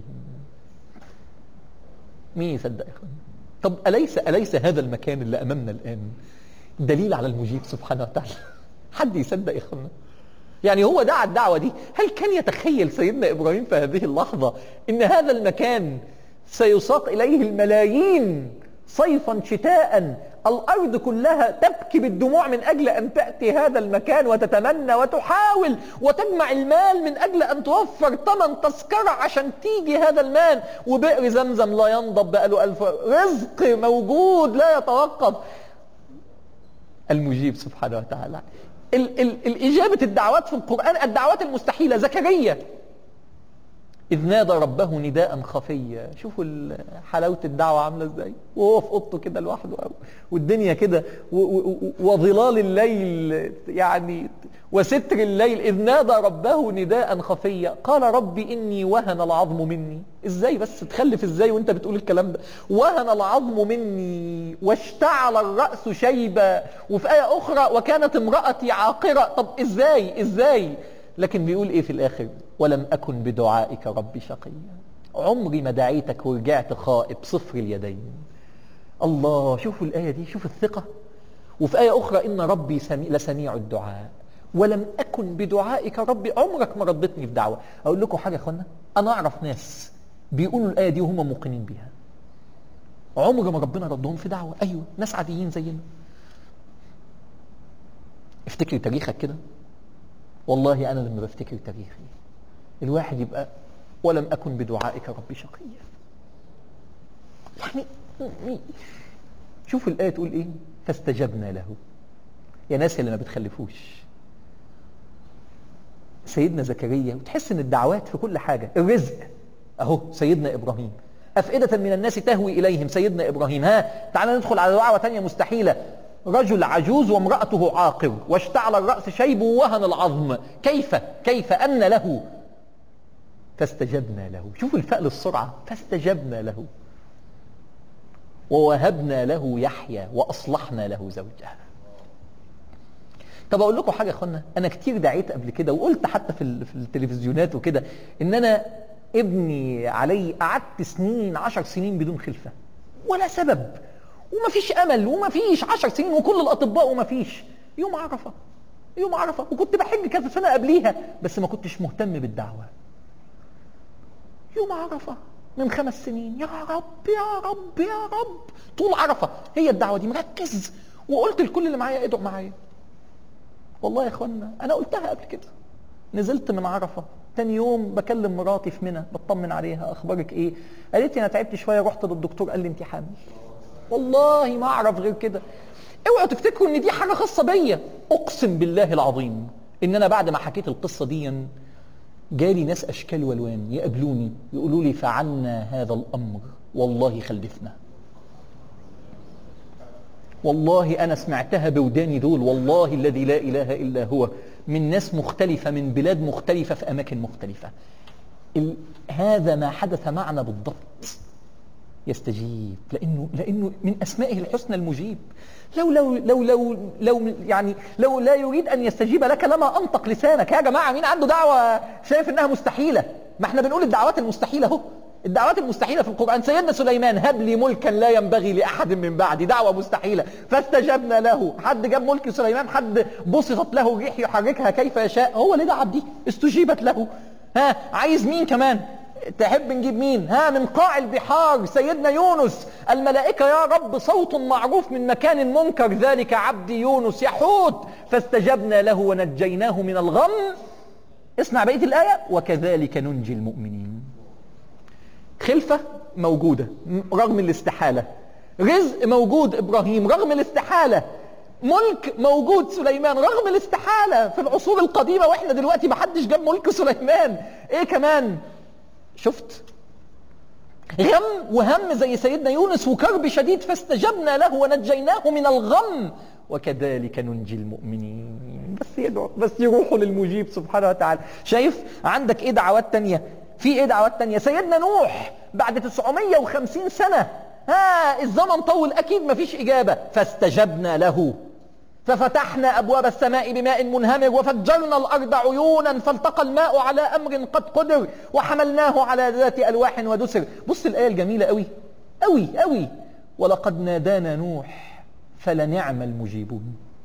مين يصدق يا اخوان؟ طب أليس أليس هذا المكان اللي أمامنا الآن دليل على المجيب سبحانه وتعالى؟ حد يصدق يا اخوان؟ يعني هو دعا الدعوة دي، هل كان يتخيل سيدنا إبراهيم في هذه اللحظة إن هذا المكان سيساق إليه الملايين صيفا شتاء، الأرض كلها تبكي بالدموع من أجل أن تأتي هذا المكان وتتمنى وتحاول وتجمع المال من أجل أن توفر ثمن تذكرة عشان تيجي هذا المال، وبئر زمزم لا ينضب بقاله ألف، رزق موجود لا يتوقف. المجيب سبحانه وتعالى. ال ال الإجابة الدعوات في القرآن الدعوات المستحيلة. زكريا إذ نادى ربه نداء خفيا. شوفوا حلاوة الدعوة عاملة ازاي، وهو في اوضته كده لوحده والدنيا كده وظلال الليل يعني وستر الليل. إذ نادى ربه نداء خفيا قال ربي إني وهن العظم مني. ازاي بس تخلف ازاي وانت بتقول الكلام ده؟ وهن العظم مني واشتعل الرأس شيبا. وفي آية أخرى وكانت امرأتي عاقرة. طب ازاي ازاي؟ لكن بيقول ايه في الاخر؟ ولم اكن بدعائك ربي شقيا. عمري ما دعيتك ورجعت خائب صفر اليدين. الله، شوفوا الايه دي، شوفوا الثقه. وفي ايه اخرى ان ربي سميع لسميع الدعاء ولم اكن بدعائك ربي. عمرك ما ردتني في دعوه. اقول لكم حاجه يا اخوانا، انا اعرف ناس بيقولوا الايه دي وهم موقنين بيها، عمر ما ربنا ردهم في دعوه. ايوه، ناس عاديين زينا. افتكري تاريخك كده. والله أنا لما بفتكر تاريخي الواحد يبقى ولم أكن بدعائك ربي شقيا. يعني شوفوا الآية تقول إيه؟ فاستجبنا له. يا ناس اللي ما بتخلفوش، سيدنا زكريا، وتحس ان الدعوات في كل حاجة. الرزق اهو سيدنا ابراهيم، افئدة من الناس تهوي اليهم سيدنا ابراهيم. ها تعالى ندخل على دعوة تانية مستحيلة، رجل عجوز وامرأته عاقر واشتعل الرأس شيب ووهن العظم، كيف كيف أن له؟ فاستجبنا له. شوفوا الفأل السرعة، فاستجبنا له ووهبنا له يحيى وأصلحنا له زوجه. طب اقول لكم حاجه يا اخوانا، انا كتير دعيت قبل كده وقلت حتى في في التلفزيونات وكده ان انا ابني علي قعدت سنين عشر سنين بدون خلفه ولا سبب، ومفيش امل ومفيش عشر سنين وكل الاطباء ومفيش. يوم عرفه يوم عرفه وكنت بحج كذا سنه قبليها بس ما كنتش مهتم بالدعوه. يوم عرفه من خمس سنين، يا رب يا رب يا رب، طول عرفه هي الدعوه دي، مركز وقلت لكل اللي معايا ادعوا معايا. والله يا اخوانا انا قلتها قبل كده. نزلت من عرفه تاني يوم بكلم مراتي في منى بطمن عليها، اخبارك ايه؟ قالت لي انا تعبت شويه، رحت للدكتور قال لي انت حامل. والله ما اعرف غير كده. اوعوا تفتكروا ان دي حاجه خاصه بيا، اقسم بالله العظيم ان انا بعد ما حكيت القصه دي جالي ناس اشكال والوان يقابلوني يقولوا لي فعلنا هذا الامر والله خلفنا. والله أنا سمعتها بوداني دول، والله الذي لا إله إلا هو، من ناس مختلفة من بلاد مختلفة في أماكن مختلفة. هذا ما حدث معنا بالضبط. يستجيب لأنه لأنه من أسمائه الحسنى المجيب. لو لو لو لو لو يعني لو لا يريد أن يستجيب لك لما أنطق لسانك. يا جماعة مين عنده دعوة شايف إنها مستحيلة؟ ما احنا بنقول الدعوات المستحيلة اهو. الدعوات المستحيلة في القرآن، سيدنا سليمان هب لي ملكا لا ينبغي لأحد من بعدي، دعوة مستحيلة فاستجبنا له. حد جاب ملك سليمان؟ حد بسطت له الريح يحركها كيف يشاء؟ هو اللي دعا بدي استجيبت له. ها عايز مين كمان؟ تحب نجيب مين؟ ها من قاع البحار سيدنا يونس، الملائكة يا رب صوت معروف من مكان منكر، ذلك عبدي يونس يحوت فاستجبنا له ونجيناه من الغم. اسمع بقية الآية، وكذلك ننجي المؤمنين. خلفة موجودة رغم الاستحالة، رزق موجود إبراهيم رغم الاستحالة، ملك موجود سليمان رغم الاستحالة في العصور القديمة، واحنا دلوقتي ما حدش جاب ملك سليمان. ايه كمان؟ شفت غم وهم زي سيدنا يونس وكرب شديد فاستجبنا له ونجيناه من الغم وكذلك ننجي المؤمنين. بس يدعو، بس يروحوا للمجيب سبحانه وتعالى. شايف عندك ايه دعوات تانية؟ في ايه دعوات تانية؟ سيدنا نوح بعد تسعمية وخمسين سنة، ها الزمن طول اكيد مفيش اجابة، فاستجبنا له ففتحنا ابواب السماء بماء منهمر وفجرنا الارض عيونا فالتقى الماء على امر قد قدر وحملناه على ذات الواح ودسر. بص الايه الجميله قوي قوي قوي، ولقد نادانا نوح فلنعم المجيبون.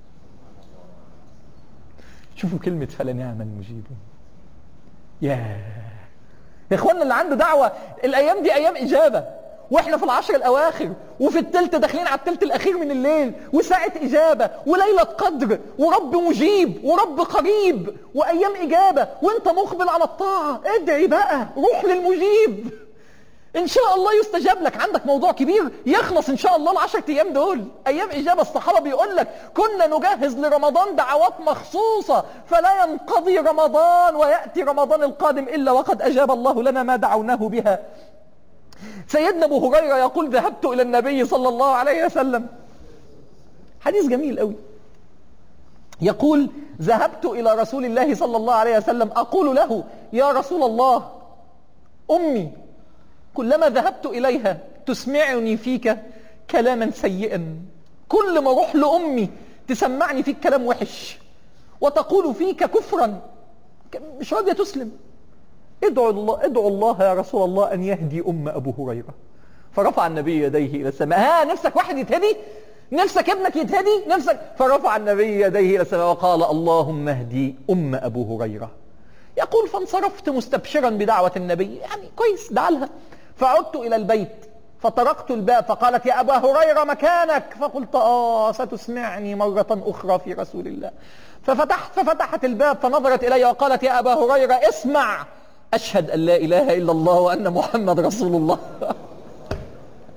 شوفوا كلمه فلنعم المجيبون. يا يا اخوانا اللي عنده دعوه الايام دي ايام اجابه، واحنا في العشر الاواخر وفي التلت داخلين على التلت الاخير من الليل، وساعة اجابة وليلة قدر ورب مجيب ورب قريب وايام اجابة، وانت مقبل على الطاعة. ادعي بقى، روح للمجيب ان شاء الله يستجاب لك. عندك موضوع كبير يخلص ان شاء الله العشر ايام دول ايام اجابة. الصحابة بيقول لك كنا نجهز لرمضان دعوات مخصوصة فلا ينقضي رمضان ويأتي رمضان القادم الا وقد اجاب الله لنا ما دعوناه بها. سيدنا ابو هريره يقول ذهبت الى النبي صلى الله عليه وسلم، حديث جميل قوي، يقول ذهبت الى رسول الله صلى الله عليه وسلم اقول له يا رسول الله امي كلما ذهبت اليها تسمعني فيك كلاما سيئا، كل ما اروح لامي تسمعني فيك كلام وحش وتقول فيك كفرا، مش راضيه تسلم. ادعو الله ادعو الله يا رسول الله ان يهدي ام ابو هريره. فرفع النبي يديه الى السماء. ها نفسك واحد يتهدي؟ نفسك ابنك يتهدي؟ نفسك؟ فرفع النبي يديه الى السماء وقال اللهم اهدي ام ابو هريره. يقول فانصرفت مستبشرا بدعوه النبي، يعني كويس دعا لها. فعدت الى البيت فطرقت الباب فقالت يا ابا هريره مكانك، فقلت اه ستسمعني مره اخرى في رسول الله. ففتحت ففتحت الباب فنظرت الي وقالت يا ابا هريره اسمع أشهد أن لا إله إلا الله وأن محمد رسول الله.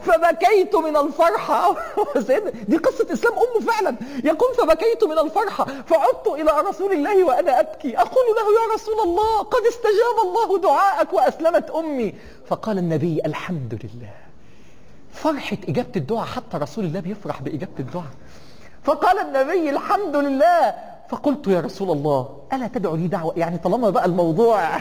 فبكيت من الفرحة. دي قصة إسلام أمه فعلا. يقول فبكيت من الفرحة فعدت إلى رسول الله وأنا أبكي أقول له يا رسول الله قد استجاب الله دعاءك وأسلمت أمي. فقال النبي الحمد لله. فرحة إجابة الدعاء، حتى رسول الله بيفرح بإجابة الدعاء. فقال النبي الحمد لله. فقلت يا رسول الله ألا تدعو لي دعوة؟ يعني طالما بقى الموضوع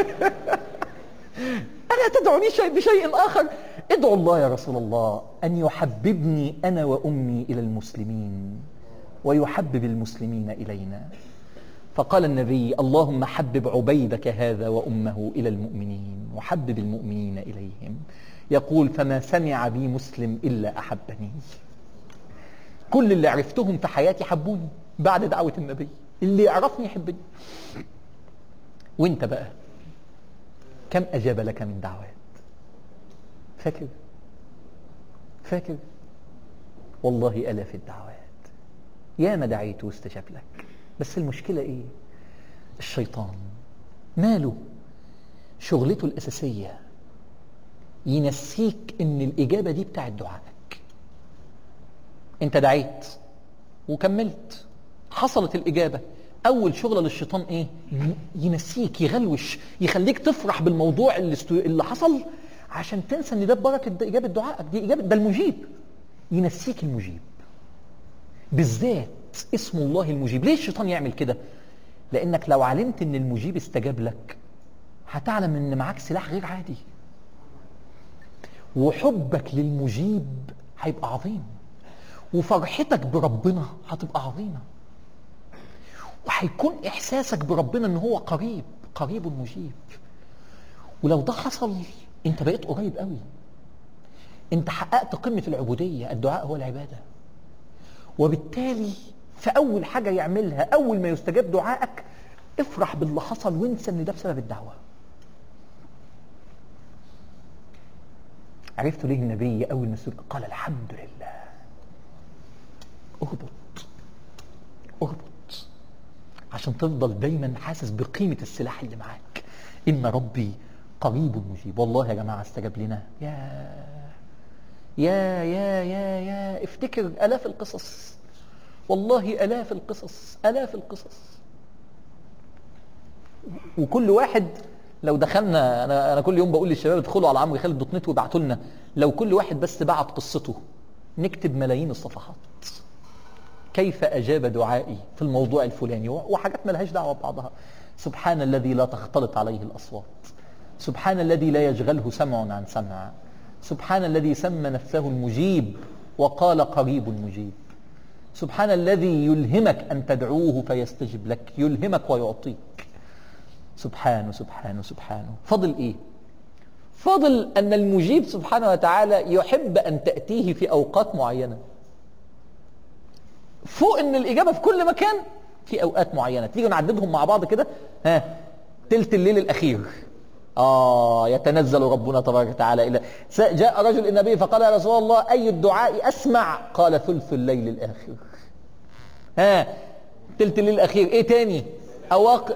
ألا تدعوني شيء بشيء آخر؟ ادعو الله يا رسول الله أن يحببني أنا وأمي إلى المسلمين ويحبب المسلمين إلينا. فقال النبي اللهم حبب عبيدك هذا وأمه إلى المؤمنين وحبب المؤمنين إليهم. يقول فما سمع بي مسلم إلا أحبني. كل اللي عرفتهم في حياتي حبوني بعد دعوة النبي، اللي يعرفني يحبني. وانت بقى كم أجاب لك من دعوات؟ فاكر؟ فاكر؟ والله ألاف الدعوات يا ما دعيت واستجاب لك. بس المشكلة ايه؟ الشيطان ماله؟ شغلته الأساسية ينسيك ان الإجابة دي بتاعت دعائك. انت دعيت وكملت، حصلت الإجابة. أول شغلة للشيطان إيه؟ ينسيك، يغلوش، يخليك تفرح بالموضوع اللي, استو... اللي حصل عشان تنسى إن ده بركة إجابة دعائك، دي إجابة ده المجيب. ينسيك المجيب بالذات اسم الله المجيب. ليه الشيطان يعمل كده؟ لأنك لو علمت إن المجيب استجاب لك هتعلم إن معاك سلاح غير عادي، وحبك للمجيب هيبقى عظيم، وفرحتك بربنا هتبقى عظيمة، وهيكون إحساسك بربنا إن هو قريب قريب مجيب. ولو ده حصل أنت بقيت قريب قوي، أنت حققت قمة العبودية. الدعاء هو العبادة، وبالتالي فأول حاجة يعملها أول ما يستجاب دعائك افرح باللي حصل وانسى إن ده بسبب الدعوة. عرفتوا ليه النبي أول ما سئل قال الحمد لله؟ اربط اربط عشان تفضل دايما حاسس بقيمة السلاح اللي معاك. إن ربي قريب مجيب. والله يا جماعة استجاب لنا. يا يا يا يا يا افتكر آلاف القصص، والله آلاف القصص آلاف القصص. وكل واحد لو دخلنا، أنا أنا كل يوم بقول للشباب ادخلوا على عمرو خالد دوت نت وابعتوا لنا، لو كل واحد بس بعت قصته نكتب ملايين الصفحات. كيف أجاب دعائي في الموضوع الفلاني، وحاجات ملهاش دعوة ببعضها. سبحان الذي لا تختلط عليه الأصوات، سبحان الذي لا يشغله سمع عن سمع، سبحان الذي سمى نفسه المجيب وقال قريب مجيب، سبحان الذي يلهمك أن تدعوه فيستجب لك، يلهمك ويعطيك. سبحانه سبحانه سبحانه. فضل إيه؟ فضل أن المجيب سبحانه وتعالى يحب أن تأتيه في أوقات معينة، فوق ان الاجابه في كل مكان، في اوقات معينه. تيجي نعددهم مع بعض كده. ها، تلت الليل الاخير اه يتنزل ربنا تبارك وتعالى الى جاء رجل النبي فقال يا رسول الله اي الدعاء اسمع؟ قال ثلث الليل الاخر. ها، تلت الليل الاخير. ايه تاني؟ اواق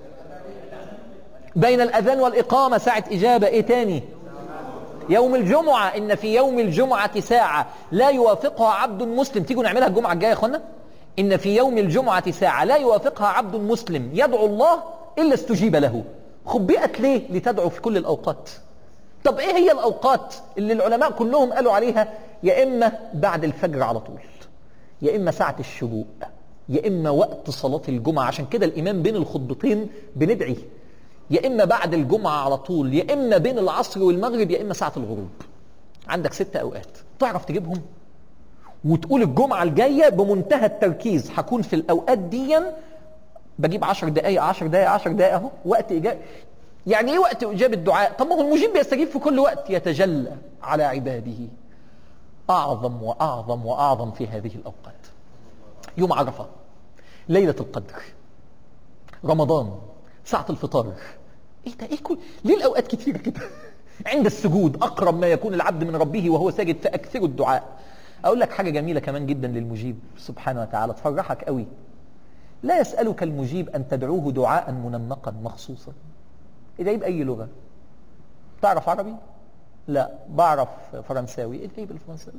بين الاذان والاقامه ساعه اجابه. ايه تاني؟ يوم الجمعة، إن في يوم الجمعة ساعة لا يوافقها عبد مسلم. تيجوا نعملها الجمعة الجاية يا أخوانا. إن في يوم الجمعة ساعة لا يوافقها عبد مسلم يدعو الله إلا استجيب له. خبئت ليه؟ لتدعو في كل الأوقات. طب إيه هي الأوقات اللي العلماء كلهم قالوا عليها؟ يا إما بعد الفجر على طول، يا إما ساعة الشروق، يا إما وقت صلاة الجمعة. عشان كده الإمام بين الخطبتين بندعي، يا إما بعد الجمعة على طول، يا إما بين العصر والمغرب، يا إما ساعة الغروب. عندك ست أوقات تعرف تجيبهم وتقول الجمعة الجاية بمنتهى التركيز هكون في الأوقات دي بجيب عشر دقايق عشر دقايق عشر دقايق أهو وقت إجابة. يعني إيه وقت إجابة الدعاء؟ طب ما هو المجيب بيستجيب في كل وقت. يتجلى على عباده أعظم وأعظم وأعظم في هذه الأوقات. يوم عرفة، ليلة القدر، رمضان، ساعة الفطار. ايه ده؟ ايه كل ليه الاوقات كتيره كده؟ عند السجود اقرب ما يكون العبد من ربه وهو ساجد فاكثروا الدعاء. اقول لك حاجه جميله كمان جدا للمجيب سبحانه وتعالى تفرحك قوي. لا يسالك المجيب ان تدعوه دعاء منمقا مخصوصا. ادعي باي لغه. تعرف عربي؟ لا بعرف فرنساوي. ادعي بالفرنساوي.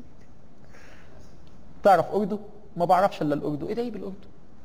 تعرف اردو؟ ما بعرفش الا الاردو. ادعي بالاردو.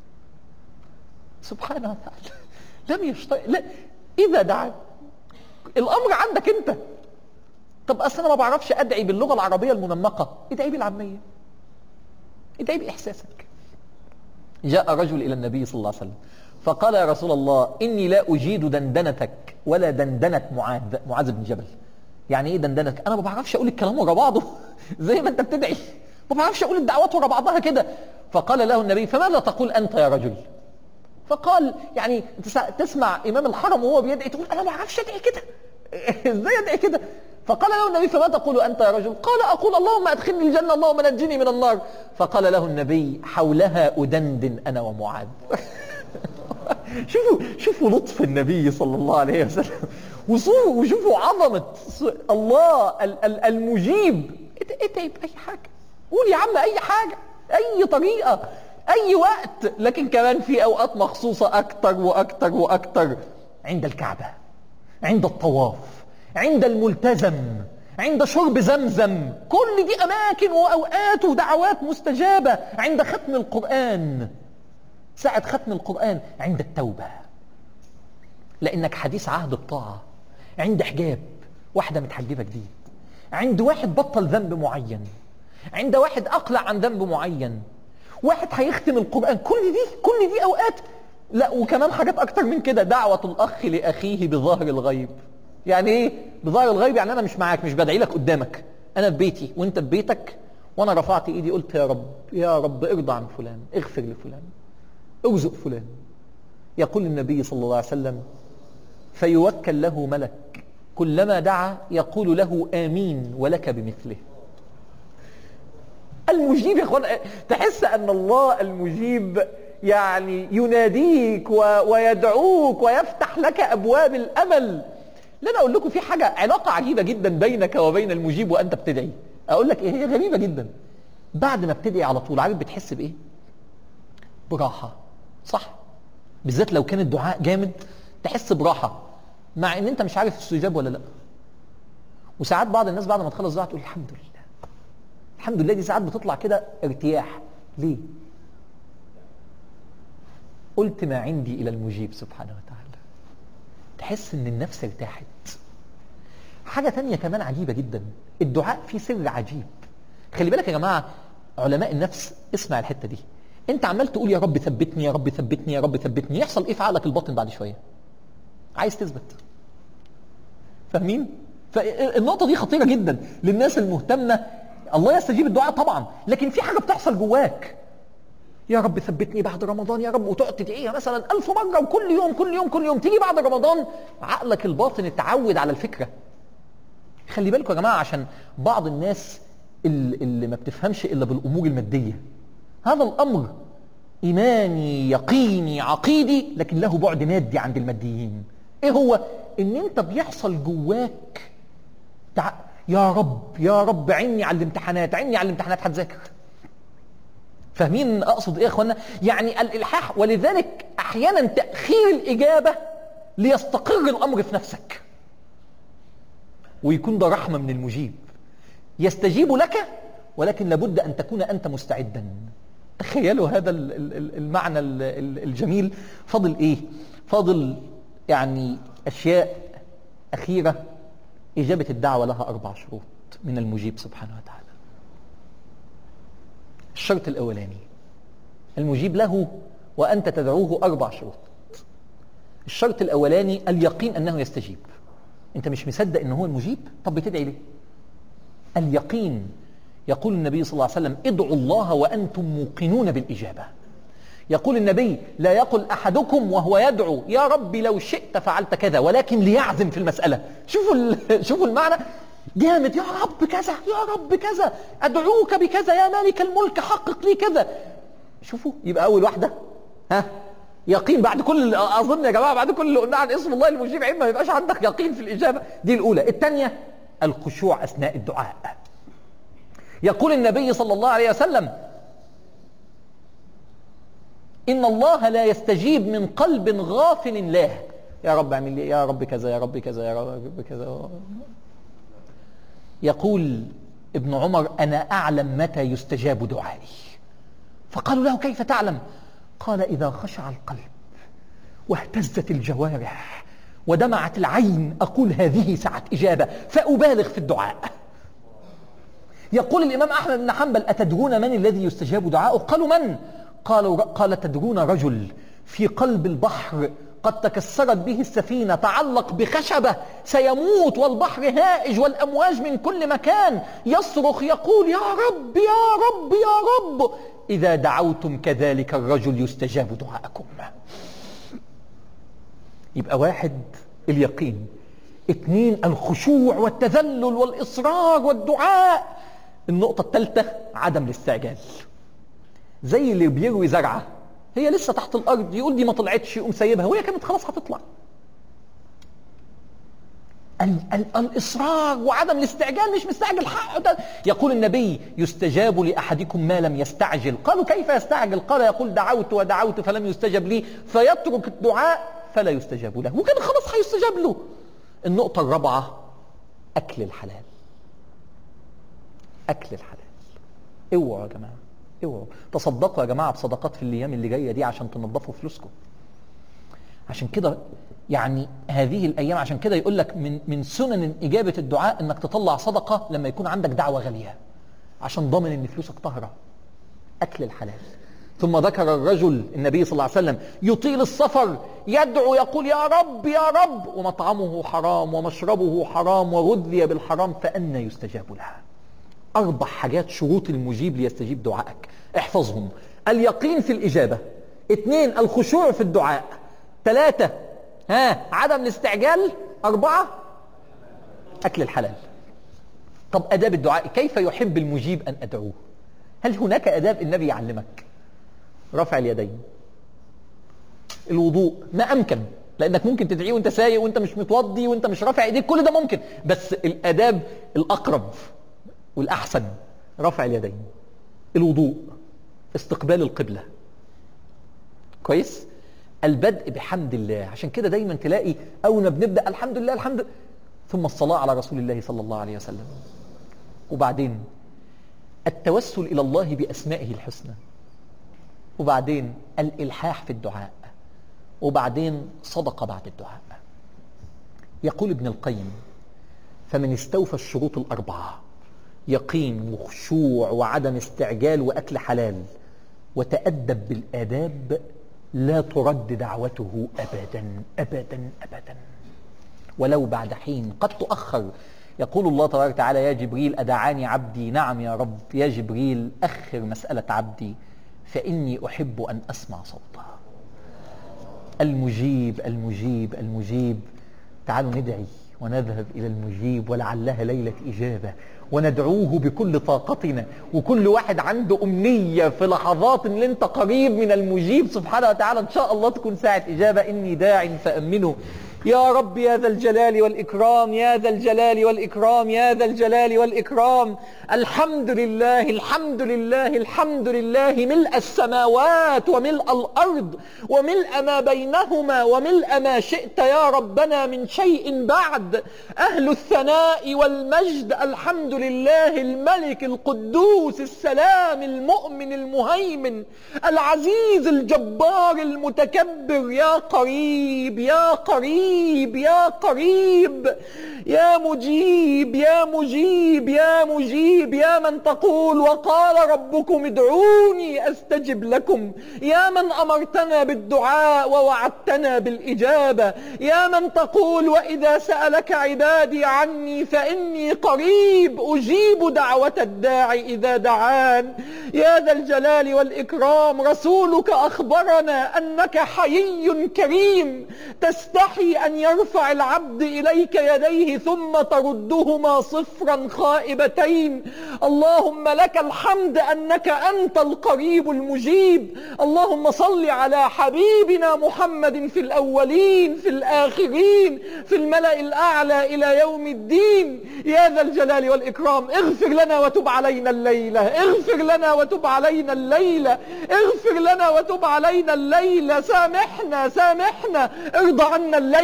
سبحانه وتعالى لم يشترط. لا، اذا دعا الامر عندك انت. طب اصل انا ما بعرفش ادعي باللغه العربيه المنمقه. ادعي بالعاميه. ادعي باحساسك. جاء رجل الى النبي صلى الله عليه وسلم فقال يا رسول الله اني لا اجيد دندنتك ولا دندنه معاذ معاذ بن جبل. يعني ايه دندنتك؟ انا ما بعرفش اقول الكلام ورا بعضه زي ما انت بتدعي. ما بعرفش اقول الدعوات ورا بعضها كده. فقال له النبي فماذا تقول انت يا رجل؟ فقال يعني تسمع امام الحرم وهو بيدعي تقول انا ما بعرفش ادعي كده. ازاي ادعي كده؟ فقال له النبي فما تقول انت يا رجل؟ قال اقول اللهم ادخلني الجنه اللهم نجني من النار. فقال له النبي حولها ادندن انا ومعاذ. شوفوا شوفوا لطف النبي صلى الله عليه وسلم وشوفوا عظمه الله المجيب. اتعب اي حاجه. قول يا عم اي حاجه، اي طريقه، اي وقت. لكن كمان في اوقات مخصوصه اكتر واكتر واكتر. عند الكعبه، عند الطواف، عند الملتزم، عند شرب زمزم. كل دي اماكن واوقات ودعوات مستجابه. عند ختم القران، ساعه ختم القران، عند التوبه لانك حديث عهد الطاعه، عند حجاب واحده متحجبه جديد، عند واحد بطل ذنب معين، عند واحد اقلع عن ذنب معين، واحد هيختم القران. كل دي كل دي اوقات. لا وكمان حاجات اكتر من كده. دعوه الاخ لاخيه بظاهر الغيب. يعني ايه بظاهر الغيب؟ يعني انا مش معاك، مش بدعي لك قدامك، انا في بيتي وانت في بيتك، وانا رفعت ايدي قلت يا رب يا رب ارضى عن فلان، اغفر لفلان، ارزق فلان. يقول النبي صلى الله عليه وسلم فيوكل له ملك كلما دعا يقول له آمين ولك بمثله. المجيب يا اخوان. تحس ان الله المجيب يعني يناديك ويدعوك ويفتح لك ابواب الامل. لن اقول لكم في حاجه علاقه عجيبه جدا بينك وبين المجيب وانت بتدعي. اقول لك ايه هي؟ غريبه جدا. بعد ما بتدعي على طول عارف بتحس بايه؟ براحه. صح؟ بالذات لو كان الدعاء جامد تحس براحه، مع ان انت مش عارف استجاب ولا لا. وساعات بعض الناس بعد ما تخلص دعاء تقول الحمد لله الحمد لله. دي ساعات بتطلع كده ارتياح. ليه؟ قلت ما عندي الى المجيب سبحانه وتعالى. تحس ان النفس ارتاحت. حاجه تانية كمان عجيبه جدا، الدعاء فيه سر عجيب. خلي بالك يا جماعه علماء النفس، اسمع الحته دي. انت عمال تقول يا رب ثبتني يا رب ثبتني يا رب ثبتني، يحصل ايه في عقلك الباطن بعد شويه؟ عايز تثبت. فاهمين؟ فالنقطه دي خطيره جدا للناس المهتمه. الله يستجيب الدعاء طبعا، لكن في حاجه بتحصل جواك. يا رب ثبتني بعد رمضان يا رب، وتقعد تدعيها مثلا ألف مره وكل يوم كل يوم كل يوم. تيجي بعد رمضان عقلك الباطن اتعود على الفكره. خلي بالكم يا جماعه عشان بعض الناس اللي ما بتفهمش الا بالامور الماديه. هذا الامر ايماني يقيني عقيدي لكن له بعد مادي عند الماديين. ايه هو؟ ان انت بيحصل جواك تع... يا رب يا رب عيني على الامتحانات، عيني على الامتحانات هتذاكر. فاهمين اقصد ايه يا اخوانا؟ يعني الالحاح. ولذلك احيانا تاخير الاجابه ليستقر الامر في نفسك، ويكون ده رحمه من المجيب. يستجيب لك ولكن لابد ان تكون انت مستعدا. تخيلوا هذا المعنى الجميل. فاضل ايه؟ فاضل يعني اشياء اخيره. اجابه الدعوه لها اربع شروط من المجيب سبحانه وتعالى. الشرط الاولاني المجيب له وانت تدعوه اربع شروط. الشرط الاولاني اليقين انه يستجيب. انت مش مصدق ان هو المجيب؟ طب بتدعي ليه؟ اليقين. يقول النبي صلى الله عليه وسلم ادعوا الله وانتم موقنون بالاجابه. يقول النبي لا يقل احدكم وهو يدعو يا رب لو شئت فعلت كذا، ولكن ليعزم في المساله. شوفوا شوفوا المعنى جامد. يا رب كذا يا رب كذا، ادعوك بكذا يا مالك الملك حقق لي كذا. شوفوا يبقى اول واحده ها يقين. بعد كل اظن يا جماعه بعد كل اللي قلناه عن اسم الله المجيب عيب ما يبقاش عندك يقين في الاجابه. دي الاولى. الثانيه الخشوع اثناء الدعاء. يقول النبي صلى الله عليه وسلم إن الله لا يستجيب من قلب غافل له. يا رب اعمل لي يا رب كذا يا رب كذا يا رب كذا. يقول ابن عمر: أنا أعلم متى يستجاب دعائي. فقالوا له: كيف تعلم؟ قال: إذا خشع القلب واهتزت الجوارح ودمعت العين أقول هذه ساعة إجابة فأبالغ في الدعاء. يقول الإمام أحمد بن حنبل: أتدرون من الذي يستجاب دعاؤه؟ قالوا: من؟ قالوا قال: تدرون رجل في قلب البحر قد تكسرت به السفينة، تعلق بخشبة، سيموت والبحر هائج والأمواج من كل مكان، يصرخ يقول: يا رب يا رب يا رب. إذا دعوتم كذلك الرجل يستجاب دعاءكم. يبقى واحد اليقين، اثنين الخشوع والتذلل والإصرار والدعاء. النقطة الثالثة عدم الاستعجال. زي اللي بيروي زرعة هي لسه تحت الأرض، يقول دي ما طلعتش، يقوم سايبها وهي كانت خلاص هتطلع. ال ال الإصرار وعدم الاستعجال، مش مستعجل حق. يقول النبي: يستجاب لأحدكم ما لم يستعجل. قالوا: كيف يستعجل؟ قال: يقول: دعوت ودعوت فلم يستجب لي، فيترك الدعاء فلا يستجاب له، وكان خلاص هيستجاب له. النقطة الرابعة أكل الحلال. أكل الحلال. اوعوا يا جماعة، اوعوا تصدقوا يا جماعة بصدقات في الأيام اللي جاية دي عشان تنظفوا فلوسكم. عشان كده يعني هذه الأيام، عشان كده يقول لك من من سنن إجابة الدعاء إنك تطلع صدقة لما يكون عندك دعوة غالية، عشان ضامن إن فلوسك طاهرة. أكل الحلال. ثم ذكر الرجل النبي صلى الله عليه وسلم يطيل السفر، يدعو يقول: يا رب يا رب، ومطعمه حرام ومشربه حرام وغذي بالحرام، فأنى يستجاب لها. أربع حاجات شروط المجيب ليستجيب دعائك، احفظهم: اليقين في الإجابة، اثنين الخشوع في الدعاء، ثلاثة ها عدم الاستعجال، أربعة أكل الحلال. طب أداب الدعاء، كيف يحب المجيب أن أدعوه؟ هل هناك أداب النبي يعلمك؟ رفع اليدين، الوضوء ما أمكن، لأنك ممكن تدعيه وانت سايق وانت مش متوضي وانت مش رافع ايديك، كل ده ممكن، بس الآداب الأقرب والأحسن رفع اليدين، الوضوء، استقبال القبلة، كويس؟ البدء بحمد الله. عشان كده دايما تلاقي أول ما بنبدأ الحمد لله الحمد لله، ثم الصلاة على رسول الله صلى الله عليه وسلم، وبعدين التوسل إلى الله بأسمائه الحسنى، وبعدين الإلحاح في الدعاء، وبعدين صدقة بعد الدعاء. يقول ابن القيم: فمن استوفى الشروط الأربعة، يقين وخشوع وعدم استعجال وأكل حلال، وتأدب بالآداب، لا ترد دعوته أبدا أبدا أبدا ولو بعد حين قد تؤخر. يقول الله تبارك وتعالى: يا جبريل أدعاني عبدي؟ نعم يا رب. يا جبريل أخر مسألة عبدي فإني أحب أن أسمع صوته. المجيب المجيب المجيب. تعالوا ندعي ونذهب إلى المجيب، ولعلها ليلة إجابة، وندعوه بكل طاقتنا، وكل واحد عنده أمنية في لحظات اللي انت قريب من المجيب سبحانه وتعالى، إن شاء الله تكون ساعة إجابة. إني داع فأمنوا. يا رب يا ذا الجلال والإكرام، يا ذا الجلال والإكرام، يا ذا الجلال والإكرام. الحمد لله الحمد لله الحمد لله، ملء السماوات وملء الأرض وملء ما بينهما وملء ما شئت يا ربنا من شيء بعد. أهل الثناء والمجد. الحمد لله الملك القدوس السلام المؤمن المهيمن العزيز الجبار المتكبر. يا قريب يا قريب يا قريب، يا مجيب يا مجيب يا مجيب، يا من تقول: وقال ربكم ادعوني أستجب لكم، يا من أمرتنا بالدعاء ووعدتنا بالإجابة، يا من تقول: وإذا سألك عبادي عني فإني قريب أجيب دعوة الداعي إذا دعان. يا ذا الجلال والإكرام، رسولك أخبرنا أنك حيي كريم، تستحي أن يرفع العبد إليك يديه ثم تردهما صفرا خائبتين. اللهم لك الحمد أنك أنت القريب المجيب. اللهم صل على حبيبنا محمد في الأولين في الآخرين في الملأ الأعلى إلى يوم الدين. يا ذا الجلال والإكرام، اغفر لنا وتب علينا الليلة، اغفر لنا وتب علينا الليلة، اغفر لنا وتب علينا الليلة، سامحنا سامحنا، ارضى عنا الليلة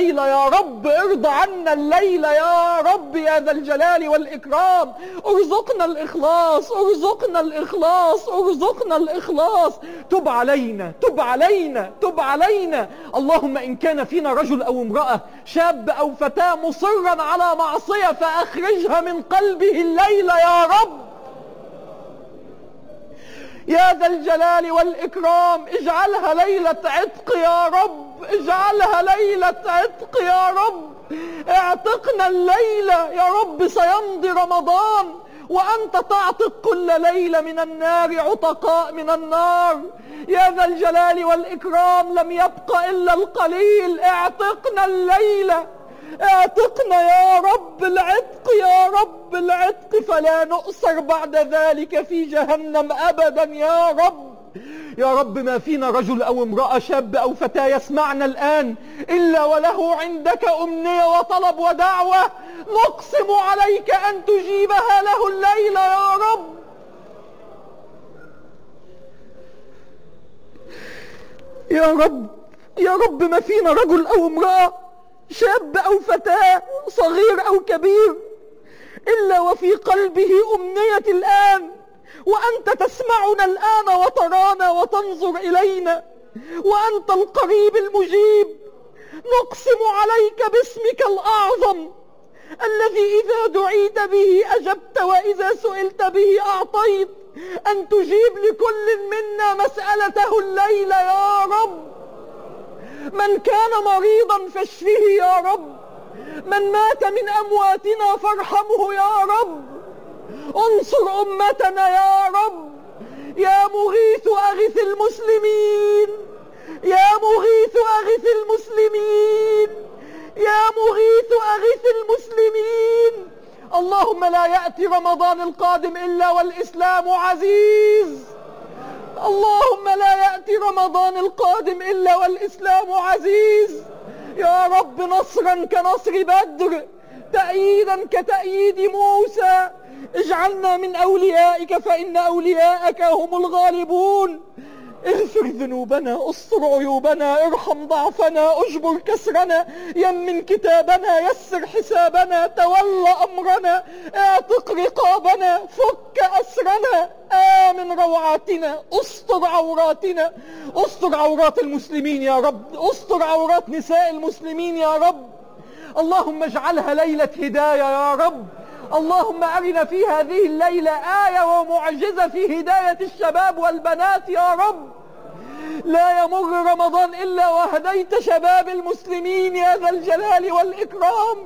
الليلة يا رب، ارضى عنا الليلة يا رب يا ذا الجلال والإكرام. ارزقنا الإخلاص، ارزقنا الإخلاص، ارزقنا الإخلاص. تب علينا، تب علينا، تب علينا. اللهم إن كان فينا رجل أو امرأة، شاب أو فتاة مصرا على معصية فأخرجها من قلبه الليلة يا رب يا ذا الجلال والإكرام. اجعلها ليلة عتق يا رب، اجعلها ليلة عتق يا رب. اعتقنا الليلة يا رب. سيمضي رمضان وأنت تعتق كل ليلة من النار عتقاء من النار يا ذا الجلال والإكرام. لم يبق إلا القليل. اعتقنا الليلة، اعتقنا يا رب العتق يا رب العتق، فلا نؤسر بعد ذلك في جهنم أبدا يا رب. يا رب ما فينا رجل أو امرأة، شاب أو فتاة يسمعنا الآن إلا وله عندك أمنية وطلب ودعوة، نقسم عليك أن تجيبها له الليلة يا رب. يا رب يا رب ما فينا رجل أو امرأة، شاب أو فتاة، صغير أو كبير، إلا وفي قلبه أمنية الآن، وأنت تسمعنا الآن وترانا وتنظر إلينا، وأنت القريب المجيب. نقسم عليك باسمك الأعظم الذي إذا دعيت به أجبت وإذا سئلت به أعطيت، أن تجيب لكل منا مسألته الليلة يا رب. من كان مريضا فاشفه يا رب، من مات من أمواتنا فارحمه يا رب، انصر أمتنا يا رب. يا مغيث أغث المسلمين، يا مغيث أغث المسلمين، يا مغيث أغث المسلمين. اللهم لا يأتي رمضان القادم إلا والإسلام عزيز. اللهم لا يأتي رمضان القادم إلا والإسلام عزيز يا رب. نصرا كنصر بدر، تأييدا كتأييد موسى. اجعلنا من أوليائك فإن أولياءك هم الغالبون. اغفر ذنوبنا، استر عيوبنا، ارحم ضعفنا، اجبر كسرنا، يمن كتابنا، يسر حسابنا، تول أمرنا، اعتق رقابنا، فك أسرنا، آمن روعاتنا، استر عوراتنا، استر عورات المسلمين يا رب، استر عورات نساء المسلمين يا رب. اللهم اجعلها ليلة هداية يا رب. اللهم أرنا في هذه الليلة آية ومعجزة في هداية الشباب والبنات يا رب. لا يمر رمضان إلا وهديت شباب المسلمين يا ذا الجلال والإكرام.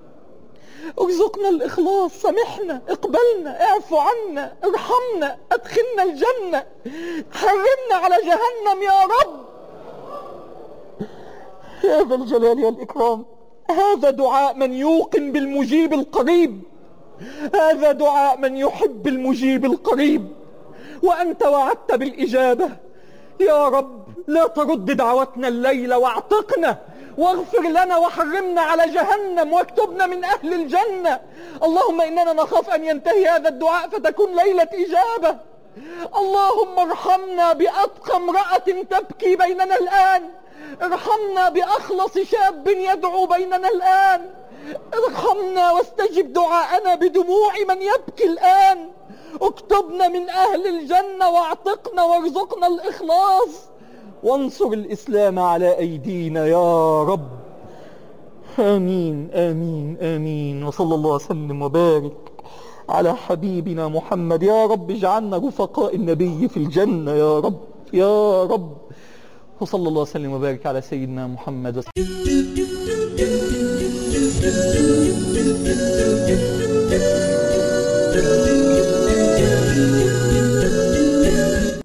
ارزقنا الإخلاص، سامحنا، اقبلنا، اعفو عنا، ارحمنا، ادخلنا الجنة، حرمنا على جهنم يا رب يا ذا الجلال والإكرام. هذا دعاء من يوقن بالمجيب القريب، هذا دعاء من يحب المجيب القريب، وأنت وعدت بالإجابة يا رب. لا ترد دعوتنا الليلة، واعتقنا واغفر لنا وحرمنا على جهنم واكتبنا من أهل الجنة. اللهم إننا نخاف أن ينتهي هذا الدعاء فتكون ليلة إجابة. اللهم ارحمنا بأتقى امرأة تبكي بيننا الآن، ارحمنا بأخلص شاب يدعو بيننا الآن، ارحمنا واستجب دعاءنا بدموع من يبكي الآن. اكتبنا من أهل الجنة واعتقنا وارزقنا الإخلاص، وانصر الإسلام على أيدينا يا رب. آمين آمين آمين. وصلى الله وسلم وبارك على حبيبنا محمد. يا رب اجعلنا رفقاء النبي في الجنة يا رب يا رب. وصلى الله وسلم وبارك على سيدنا محمد.